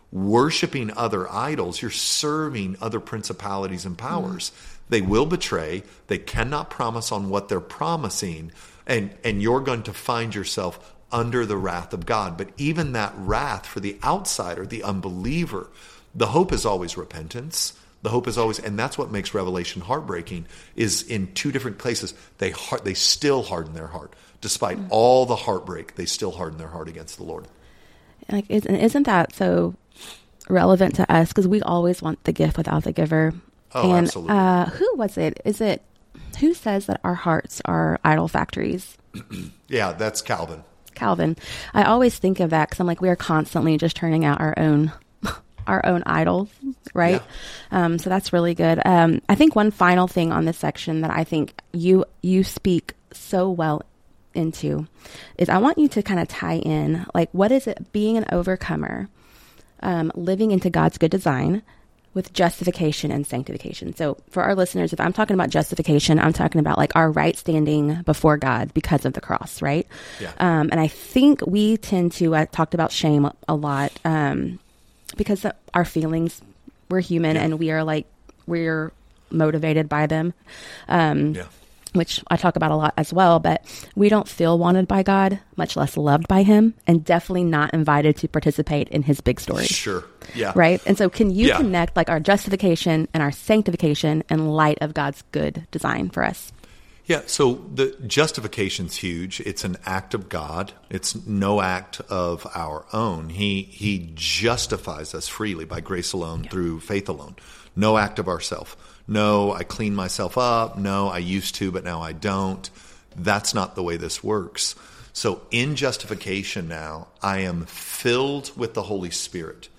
worshiping other idols, you're serving other principalities and powers. Mm-hmm. They will betray. They cannot promise on what they're promising. And, and you're going to find yourself under the wrath of God. But even that wrath for the outsider, the unbeliever, the hope is always repentance. The hope is always, and that's what makes Revelation heartbreaking, is in two different places. They heart, they still harden their heart. Despite mm-hmm. all the heartbreak, they still harden their heart against the Lord. Like, isn't that so relevant to us? Because we always want the gift without the giver. Oh, and, absolutely. Uh, who was it? Is it, who says that our hearts are idol factories? Yeah, that's Calvin. Calvin. I always think of that because I'm like, we are constantly just turning out our own, our own idols, right? Yeah. Um, so that's really good. Um, I think one final thing on this section that I think you, you speak so well into is I want you to kind of tie in, like, what is it being an overcomer, um, living into God's good design with justification and sanctification. So for our listeners, if I'm talking about justification, I'm talking about like our right standing before God because of the cross, right? Yeah. Um, and I think we tend to, I talked about shame a lot, um, because our feelings, we're human yeah. and we are like, we're motivated by them. Um, yeah. which I talk about a lot as well, but we don't feel wanted by God, much less loved by him, and definitely not invited to participate in his big story. Sure. Yeah. Right? And so can you yeah. connect like our justification and our sanctification in light of God's good design for us? Yeah, so the justification's huge. It's an act of God. It's no act of our own. He he justifies us freely by grace alone, yeah. through faith alone. No act of ourself. No, I clean myself up. No, I used to, but now I don't. That's not the way this works. So in justification now, I am filled with the Holy Spirit,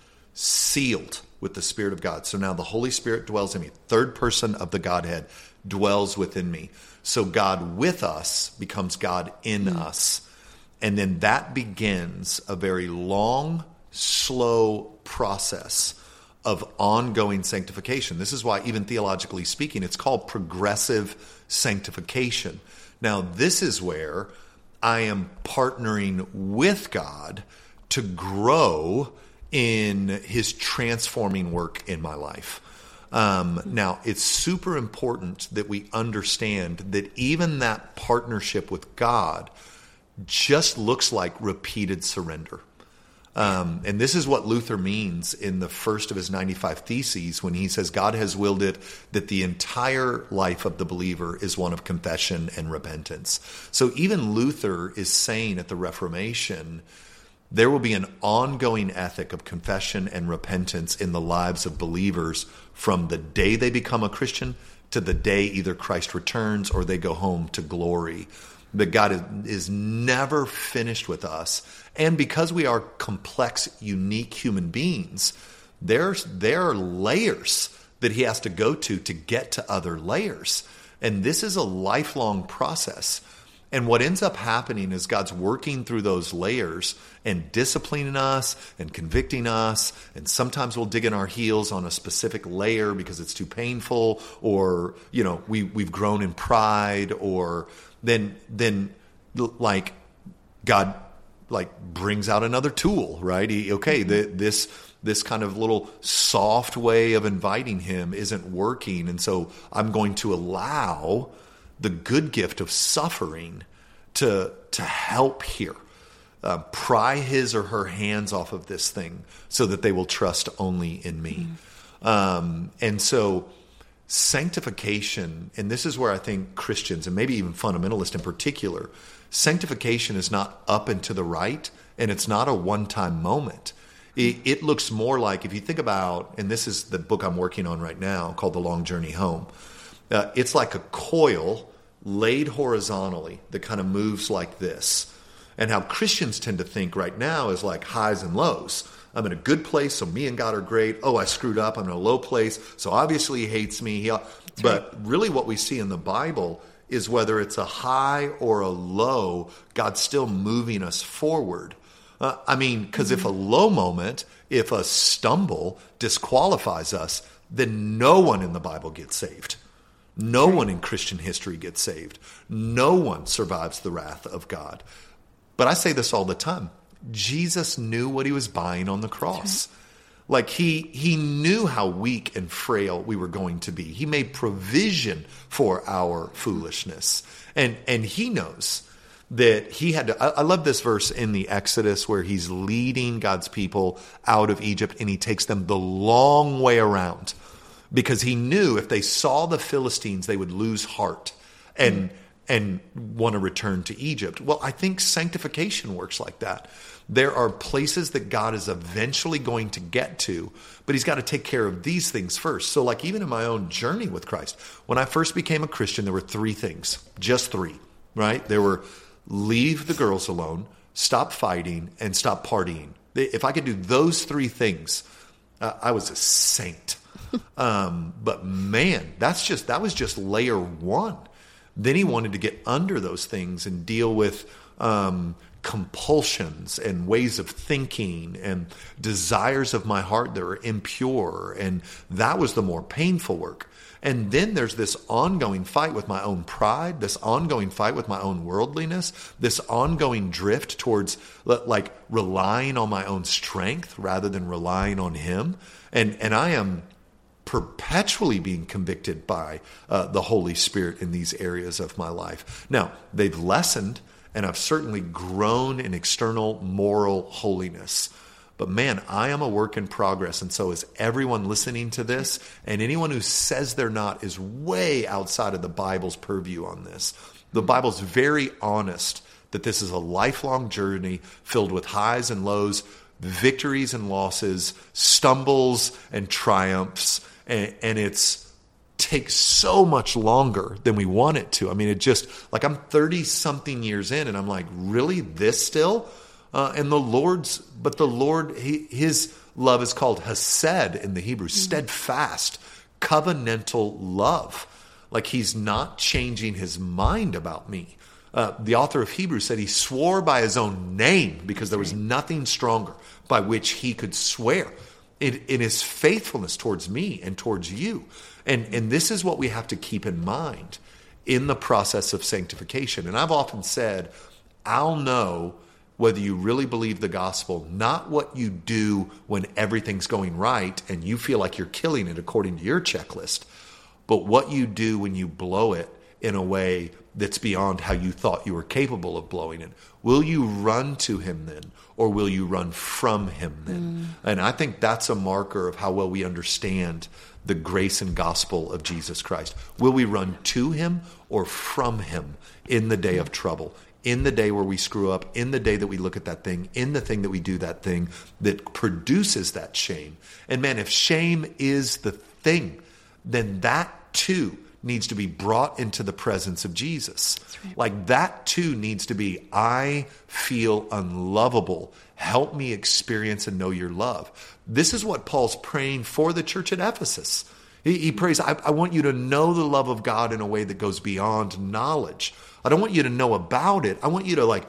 sealed with the Spirit of God. So now the Holy Spirit dwells in me. Third person of the Godhead dwells within me. So God with us becomes God in mm. us. And then that begins a very long, slow process of ongoing sanctification. This is why, even theologically speaking, it's called progressive sanctification. Now, this is where I am partnering with God to grow in his transforming work in my life. Um, now, it's super important that we understand that even that partnership with God just looks like repeated surrender. Um, and this is what Luther means in the first of his ninety-five Theses when he says God has willed it that the entire life of the believer is one of confession and repentance. So even Luther is saying at the Reformation, there will be an ongoing ethic of confession and repentance in the lives of believers from the day they become a Christian to the day either Christ returns or they go home to glory. That God is, is never finished with us. And because we are complex, unique human beings, there's, there are layers that he has to go to to get to other layers. And this is a lifelong process. And what ends up happening is God's working through those layers and disciplining us and convicting us. And sometimes we'll dig in our heels on a specific layer because it's too painful, or, you know, we, we've grown in pride, or then, then like God like brings out another tool, right? He, okay, the, this, this kind of little soft way of inviting him isn't working. And so I'm going to allow the good gift of suffering to to help here, uh, pry his or her hands off of this thing so that they will trust only in me. Mm-hmm. Um, and so sanctification, and this is where I think Christians, and maybe even fundamentalists in particular, sanctification is not up and to the right, and it's not a one-time moment. It, it looks more like, if you think about, and this is the book I'm working on right now called The Long Journey Home, uh, it's like a coil laid horizontally that kind of moves like this. And how Christians tend to think right now is like highs and lows. I'm in a good place, so me and God are great. Oh, I screwed up. I'm in a low place, so obviously he hates me. He, but really what we see in the Bible is whether it's a high or a low, God's still moving us forward. Uh, I mean, because mm-hmm. if a low moment, if a stumble disqualifies us, then no one in the Bible gets saved. No one in Christian history gets saved. No one survives the wrath of God. But I say this all the time. Jesus knew what he was buying on the cross. Like he he knew how weak and frail we were going to be. He made provision for our foolishness. And and he knows that he had to, I, I love this verse in the Exodus where he's leading God's people out of Egypt and he takes them the long way around because he knew if they saw the Philistines, they would lose heart and, mm. and want to return to Egypt. Well, I think sanctification works like that. There are places that God is eventually going to get to, but he's got to take care of these things first. So like even in my own journey with Christ, when I first became a Christian, there were three things, just three, right? There were leave the girls alone, stop fighting, and stop partying. If I could do those three things, uh, I was a saint. um, but man, that's just, that was just layer one. Then he wanted to get under those things and deal with, um, compulsions and ways of thinking and desires of my heart that are impure. And that was the more painful work. And then there's this ongoing fight with my own pride, this ongoing fight with my own worldliness, this ongoing drift towards like relying on my own strength rather than relying on him. And, and I am perpetually being convicted by uh, the Holy Spirit in these areas of my life. Now, they've lessened, and I've certainly grown in external moral holiness. But man, I am a work in progress, and so is everyone listening to this. And anyone who says they're not is way outside of the Bible's purview on this. The Bible's very honest that this is a lifelong journey filled with highs and lows, victories and losses, stumbles and triumphs, and, and it's takes so much longer than we want it to. I mean, it just, like I'm thirty something years in and I'm like, really this still? Uh, and the Lord's, but the Lord, he, his love is called hesed in the Hebrew, steadfast, covenantal love. Like he's not changing his mind about me. Uh, the author of Hebrews said he swore by his own name because there was nothing stronger by which he could swear in, in his faithfulness towards me and towards you. And, and this is what we have to keep in mind in the process of sanctification. And I've often said, I'll know whether you really believe the gospel, not what you do when everything's going right and you feel like you're killing it according to your checklist, but what you do when you blow it in a way that's beyond how you thought you were capable of blowing it. Will you run to him then, or will you run from him then? Mm. And I think that's a marker of how well we understand the grace and gospel of Jesus Christ. Will we run to him or from him in the day of trouble, in the day where we screw up, in the day that we look at that thing, in the thing that we do that thing that produces that shame? And man, if shame is the thing, then that too needs to be brought into the presence of Jesus. Right. Like that too needs to be, I feel unlovable. Help me experience and know your love. This is what Paul's praying for the church at Ephesus. He, he prays, I, I want you to know the love of God in a way that goes beyond knowledge. I don't want you to know about it. I want you to like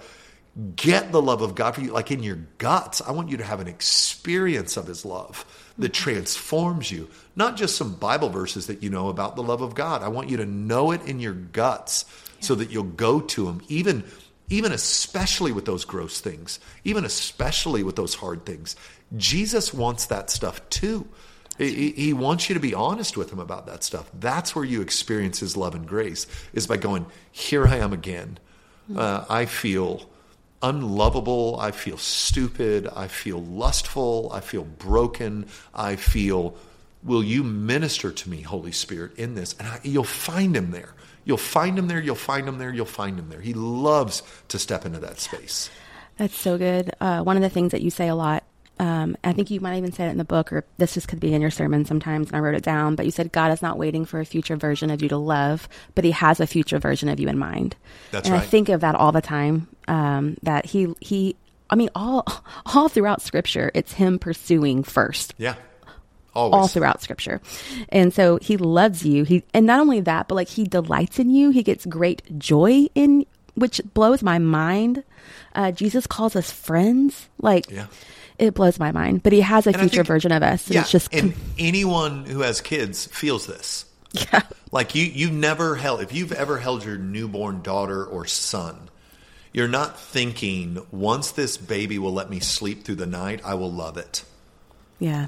get the love of God for you, like in your guts. I want you to have an experience of his love that transforms you. Not just some Bible verses that you know about the love of God. I want you to know it in your guts yeah. so that you'll go to him, even, even especially with those gross things, even especially with those hard things. Jesus wants that stuff too. He, he wants you to be honest with him about that stuff. That's where you experience his love and grace, is by going, here I am again. Uh, I feel unlovable. I feel stupid. I feel lustful. I feel broken. I feel, will you minister to me, Holy Spirit, in this? And I, you'll find him there. You'll find him there. You'll find him there. You'll find him there. He loves to step into that space. That's so good. Uh, one of the things that you say a lot, um, I think you might even say it in the book, or this just could be in your sermon sometimes, and I wrote it down, but you said God is not waiting for a future version of you to love, but he has a future version of you in mind. That's and right. I think of that all the time, um, that he, he, I mean, all, all throughout Scripture, it's him pursuing first. Yeah. Always. All throughout Scripture. And so he loves you. He, and not only that, but like he delights in you. He gets great joy in, which blows my mind. Uh, Jesus calls us friends. Like, yeah. It blows my mind, but he has a and future think, version of us. And yeah, it's just and anyone who has kids feels this. Yeah. Like you, you've never held, if you've ever held your newborn daughter or son, you're not thinking, once this baby will let me sleep through the night, I will love it. Yeah.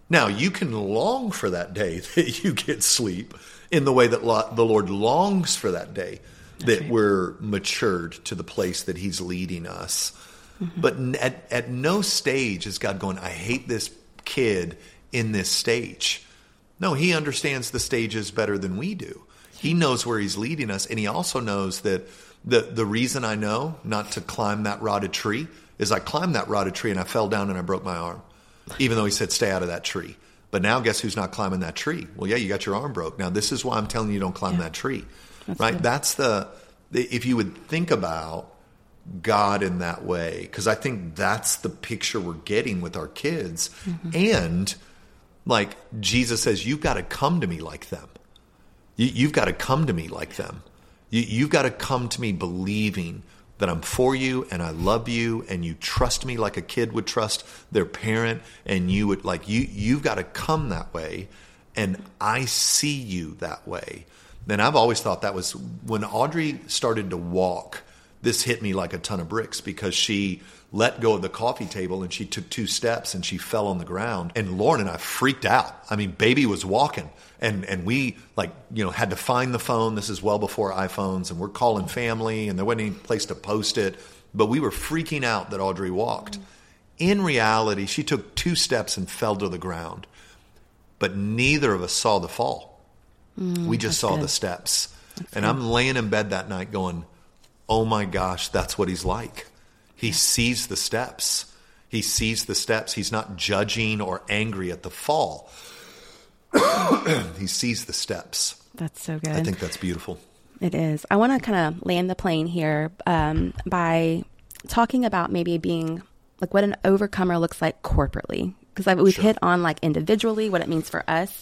Now, you can long for that day that you get sleep in the way that lo- the Lord longs for that day That's that right. we're matured to the place that he's leading us. Mm-hmm. But at, at no stage is God going, I hate this kid in this stage. No, he understands the stages better than we do. He knows where he's leading us, and he also knows that the, the reason I know not to climb that rotted tree is I climbed that rotted tree and I fell down and I broke my arm. Even though he said, stay out of that tree. But now guess who's not climbing that tree? Well, yeah, you got your arm broke. Now, this is why I'm telling you don't climb yeah. that tree. That's right? Good. That's the, the, if you would think about God in that way, because I think that's the picture we're getting with our kids. Mm-hmm. And like Jesus says, you've got to come to me like them. You, you've got to come to me like them. You, you've got to come to me believing that I'm for you and I love you and you trust me like a kid would trust their parent, and you would like you you've got to come that way, and I see you that way. And I've always thought that was when Audrey started to walk, this hit me like a ton of bricks, because she let go of the coffee table and she took two steps and she fell on the ground, and Lauren and I freaked out. I mean, baby was walking. And and we, like, you know, had to find the phone. This is well before iPhones. And we're calling family, and there wasn't any place to post it. But we were freaking out that Audrey walked. In reality, she took two steps and fell to the ground. But neither of us saw the fall. Mm, we just saw good. the steps. That's and good. I'm laying in bed that night going, oh, my gosh, that's what he's like. He sees the steps. He sees the steps. He's not judging or angry at the fall. He sees the steps. That's so good. I think that's beautiful. It is. I want to kind of land the plane here um, by talking about maybe being like what an overcomer looks like corporately, because we've sure. hit on like individually what it means for us.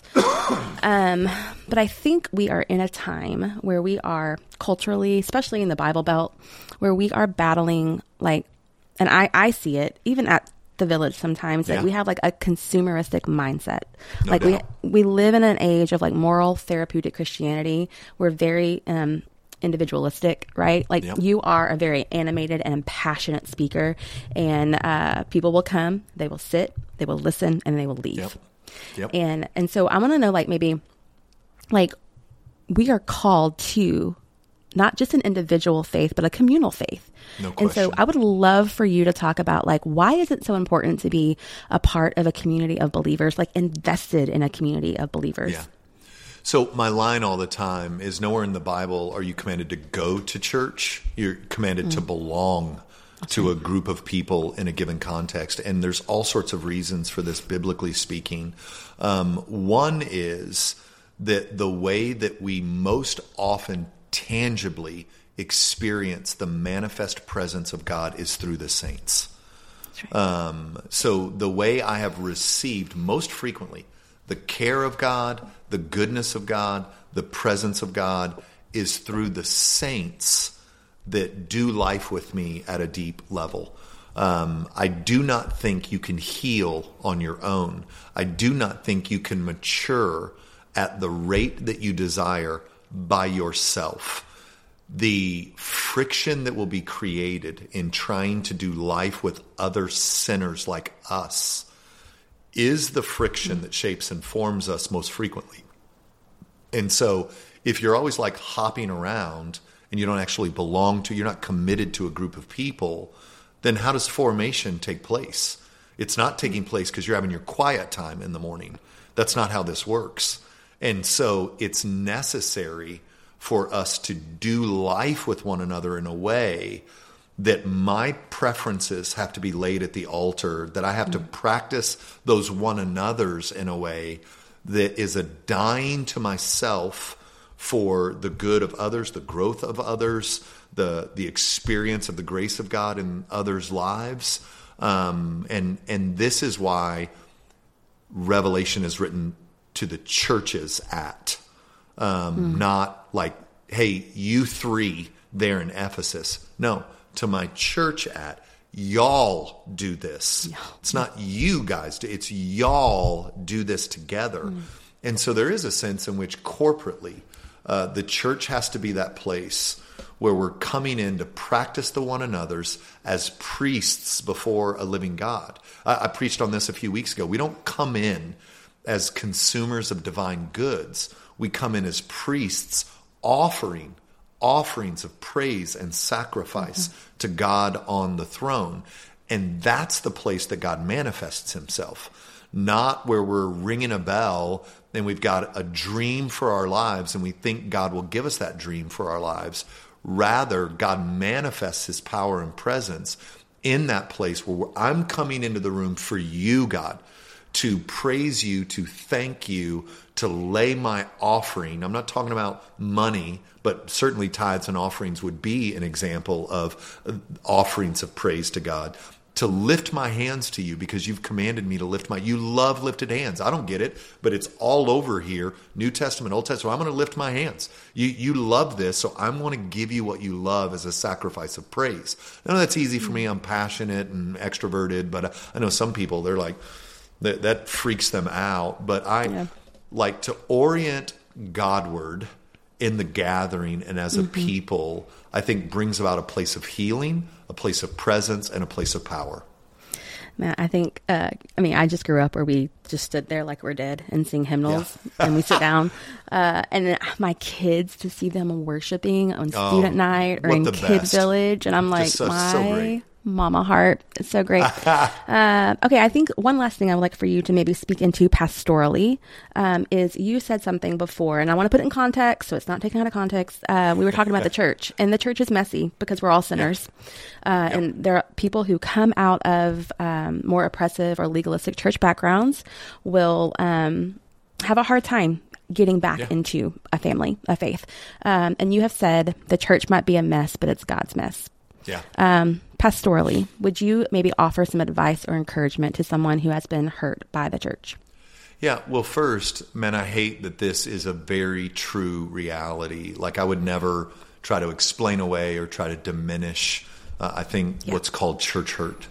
um, but I think we are in a time where we are culturally, especially in the Bible Belt, where we are battling like, and I, I see it even at the Village sometimes, that yeah. we have like a consumeristic mindset. No like doubt. we we live in an age of like moral therapeutic Christianity. We're very um, individualistic, right? Like yep. you are a very animated and passionate speaker, and uh, people will come, they will sit, they will listen, and they will leave. Yep. Yep. And and so I want to know, like maybe, like we are called to not just an individual faith, but a communal faith. No question. And so I would love for you to talk about like, why is it so important to be a part of a community of believers, like invested in a community of believers? Yeah. So my line all the time is, nowhere in the Bible are you commanded to go to church. You're commanded mm. to belong okay. to a group of people in a given context. And there's all sorts of reasons for this, biblically speaking. Um, one is that the way that we most often tangibly experience the manifest presence of God is through the saints. Right. Um, so the way I have received most frequently the care of God, the goodness of God, the presence of God is through the saints that do life with me at a deep level. Um, I do not think you can heal on your own. I do not think you can mature at the rate that you desire by yourself. The friction that will be created in trying to do life with other sinners like us is the friction that shapes and forms us most frequently. And so if you're always like hopping around and you don't actually belong to, you're not committed to a group of people, then how does formation take place? It's not taking place because you're having your quiet time in the morning. That's not how this works. And so it's necessary for us to do life with one another in a way that my preferences have to be laid at the altar, that I have mm-hmm. to practice those one another's in a way that is a dying to myself for the good of others, the growth of others, the the experience of the grace of God in others' lives. Um, and and this is why Revelation is written to the churches at. Um, mm. Not like, hey, you three there in Ephesus. No, to my church at, y'all do this. Yeah. It's not you guys do, it's y'all do this together. Mm. And so there is a sense in which corporately, uh, the church has to be that place where we're coming in to practice the one another's as priests before a living God. I, I preached on this a few weeks ago. We don't come in as consumers of divine goods. We come in as priests offering offerings of praise and sacrifice mm-hmm. to God on the throne. And that's the place that God manifests himself, not where we're ringing a bell and we've got a dream for our lives and we think God will give us that dream for our lives. Rather, God manifests his power and presence in that place where I'm coming into the room for you, God, to praise you, to thank you, to lay my offering. I'm not talking about money, but certainly tithes and offerings would be an example of offerings of praise to God. To lift my hands to you because you've commanded me to lift my, you love lifted hands. I don't get it, but it's all over here. New Testament, Old Testament. I'm going to lift my hands. You you love this, so I'm going to give you what you love as a sacrifice of praise. I know that's easy for me. I'm passionate and extroverted, but I know some people, they're like, that, that freaks them out. But I yeah. like to orient Godward in the gathering and as a mm-hmm. people, I think brings about a place of healing, a place of presence, and a place of power. Man, I think, uh, I mean, I just grew up where we just stood there like we're dead and sing hymnals yeah. and we sit down. Uh, and then my kids, to see them worshiping on oh, student night or in Kids best. Village. And I'm like, so, my so mama heart. It's so great. uh, okay, I think one last thing I would like for you to maybe speak into pastorally um, is you said something before, and I want to put it in context so it's not taken out of context. Uh, we were talking about the church, and the church is messy because we're all sinners. Uh, yep. And there are people who come out of um, more oppressive or legalistic church backgrounds will um, have a hard time getting back yeah. into a family, a faith. Um, and you have said the church might be a mess, but it's God's mess. Yeah. Um, pastorally, would you maybe offer some advice or encouragement to someone who has been hurt by the church? Yeah. Well, first, man, I hate that this is a very true reality. Like, I would never try to explain away or try to diminish, uh, I think, yeah. what's called church hurt.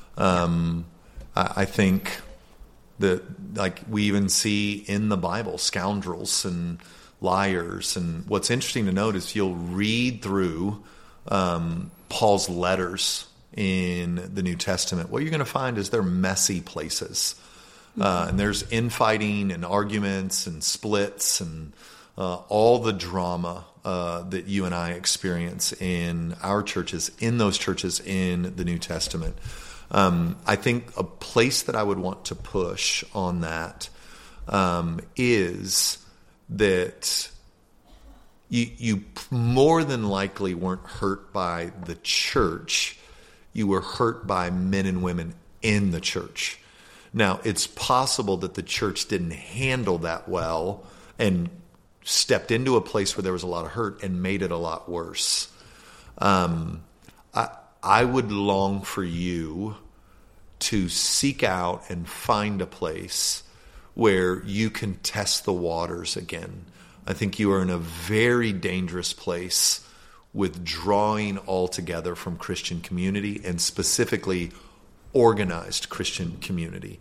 Um, I, I think that, like, we even see in the Bible scoundrels and liars. And what's interesting to note is you'll read through um, Paul's letters in the New Testament, what you're going to find is they're messy places. Uh, and there's infighting and arguments and splits and uh, all the drama uh, that you and I experience in our churches, in those churches in the New Testament. Um, I think a place that I would want to push on that um, is that You, you more than likely weren't hurt by the church. You were hurt by men and women in the church. Now, it's possible that the church didn't handle that well and stepped into a place where there was a lot of hurt and made it a lot worse. Um, I, I would long for you to seek out and find a place where you can test the waters again. I think you are in a very dangerous place withdrawing altogether from Christian community and specifically organized Christian community.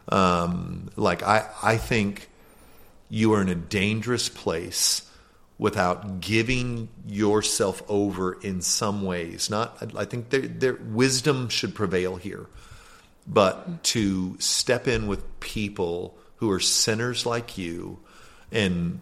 Um, like I, I think you are in a dangerous place without giving yourself over in some ways. Not, I think there, there, wisdom should prevail here, but to step in with people who are sinners like you and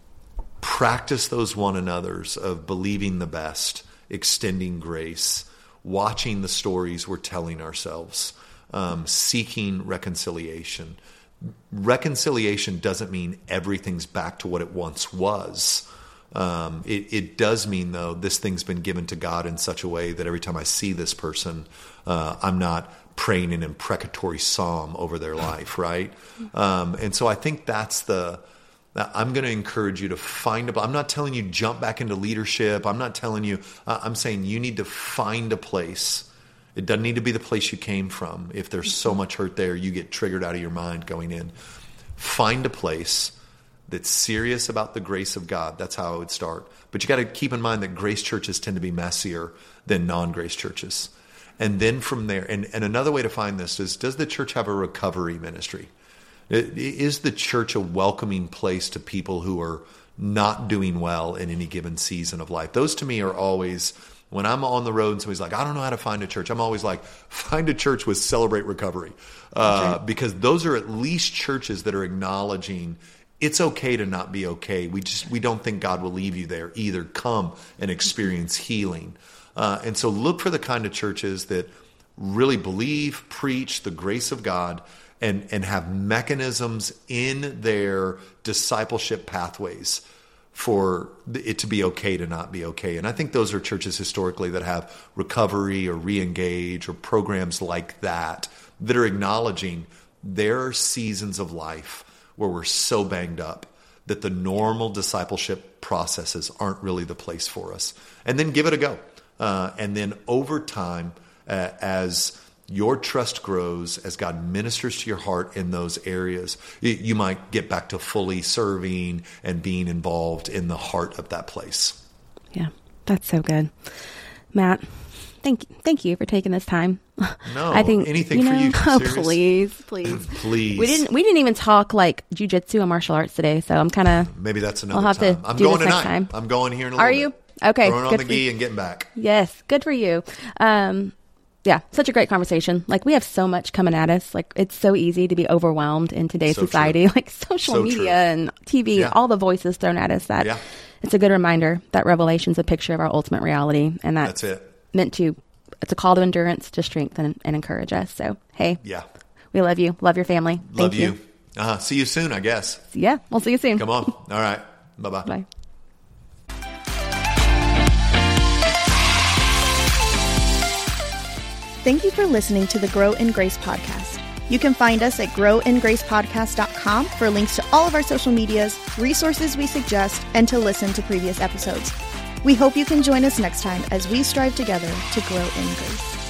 practice those one another's of believing the best, extending grace, watching the stories we're telling ourselves, um, seeking reconciliation. Reconciliation doesn't mean everything's back to what it once was. Um, it, it does mean, though, this thing's been given to God in such a way that every time I see this person, uh, I'm not praying an imprecatory psalm over their life, right? Um, and so I think that's the... Now, I'm going to encourage you to find a, I'm not telling you jump back into leadership. I'm not telling you, uh, I'm saying you need to find a place. It doesn't need to be the place you came from. If there's so much hurt there, you get triggered out of your mind going in. Find a place that's serious about the grace of God. That's how I would start. But you got to keep in mind that grace churches tend to be messier than non-grace churches. And then from there, and, and another way to find this is, does the church have a recovery ministry? Is the church a welcoming place to people who are not doing well in any given season of life? Those to me are always When I'm on the road and somebody's like, I don't know how to find a church, I'm always like, find a church with Celebrate Recovery. Uh, right. Because those are at least churches that are acknowledging it's okay to not be okay. We just we don't think God will leave you there either. Come and experience healing. Uh, and so look for the kind of churches that really believe, preach the grace of God, and, and have mechanisms in their discipleship pathways for it to be okay to not be okay. And I think those are churches historically that have recovery or re-engage or programs like that that are acknowledging there are seasons of life where we're so banged up that the normal discipleship processes aren't really the place for us. And then give it a go. Uh, and then over time, uh, as your trust grows, as God ministers to your heart in those areas, you, you might get back to fully serving and being involved in the heart of that place. Yeah, that's so good. Matt, thank you, thank you for taking this time. No, I think anything you know, for you. Oh, please, please, please. We didn't we didn't even talk like jujitsu and martial arts today, so I'm kind of maybe that's another I'll have time. To I'm do going this tonight. Next time. I'm going here in a little Are bit. you? Okay. Throwing on good the for gi you. and getting back. Yes, good for you. Um, yeah, such a great conversation. Like we have so much coming at us. Like it's so easy to be overwhelmed in today's So society. true. Like social So media true. and T V, Yeah. all the voices thrown at us. That Yeah. it's a good reminder that Revelation's a picture of our ultimate reality, and that's, That's it. meant to. It's a call to endurance to strengthen and encourage us. So hey, Yeah. we love you. Love your family. Love Thank you. you. Uh-huh. See you soon, I guess. Yeah, we'll see you soon. Come on. All right. Bye-bye. Bye. Thank you for listening to the Grow in Grace podcast. You can find us at grow in grace podcast dot com for links to all of our social medias, resources we suggest, and to listen to previous episodes. We hope you can join us next time as we strive together to grow in grace.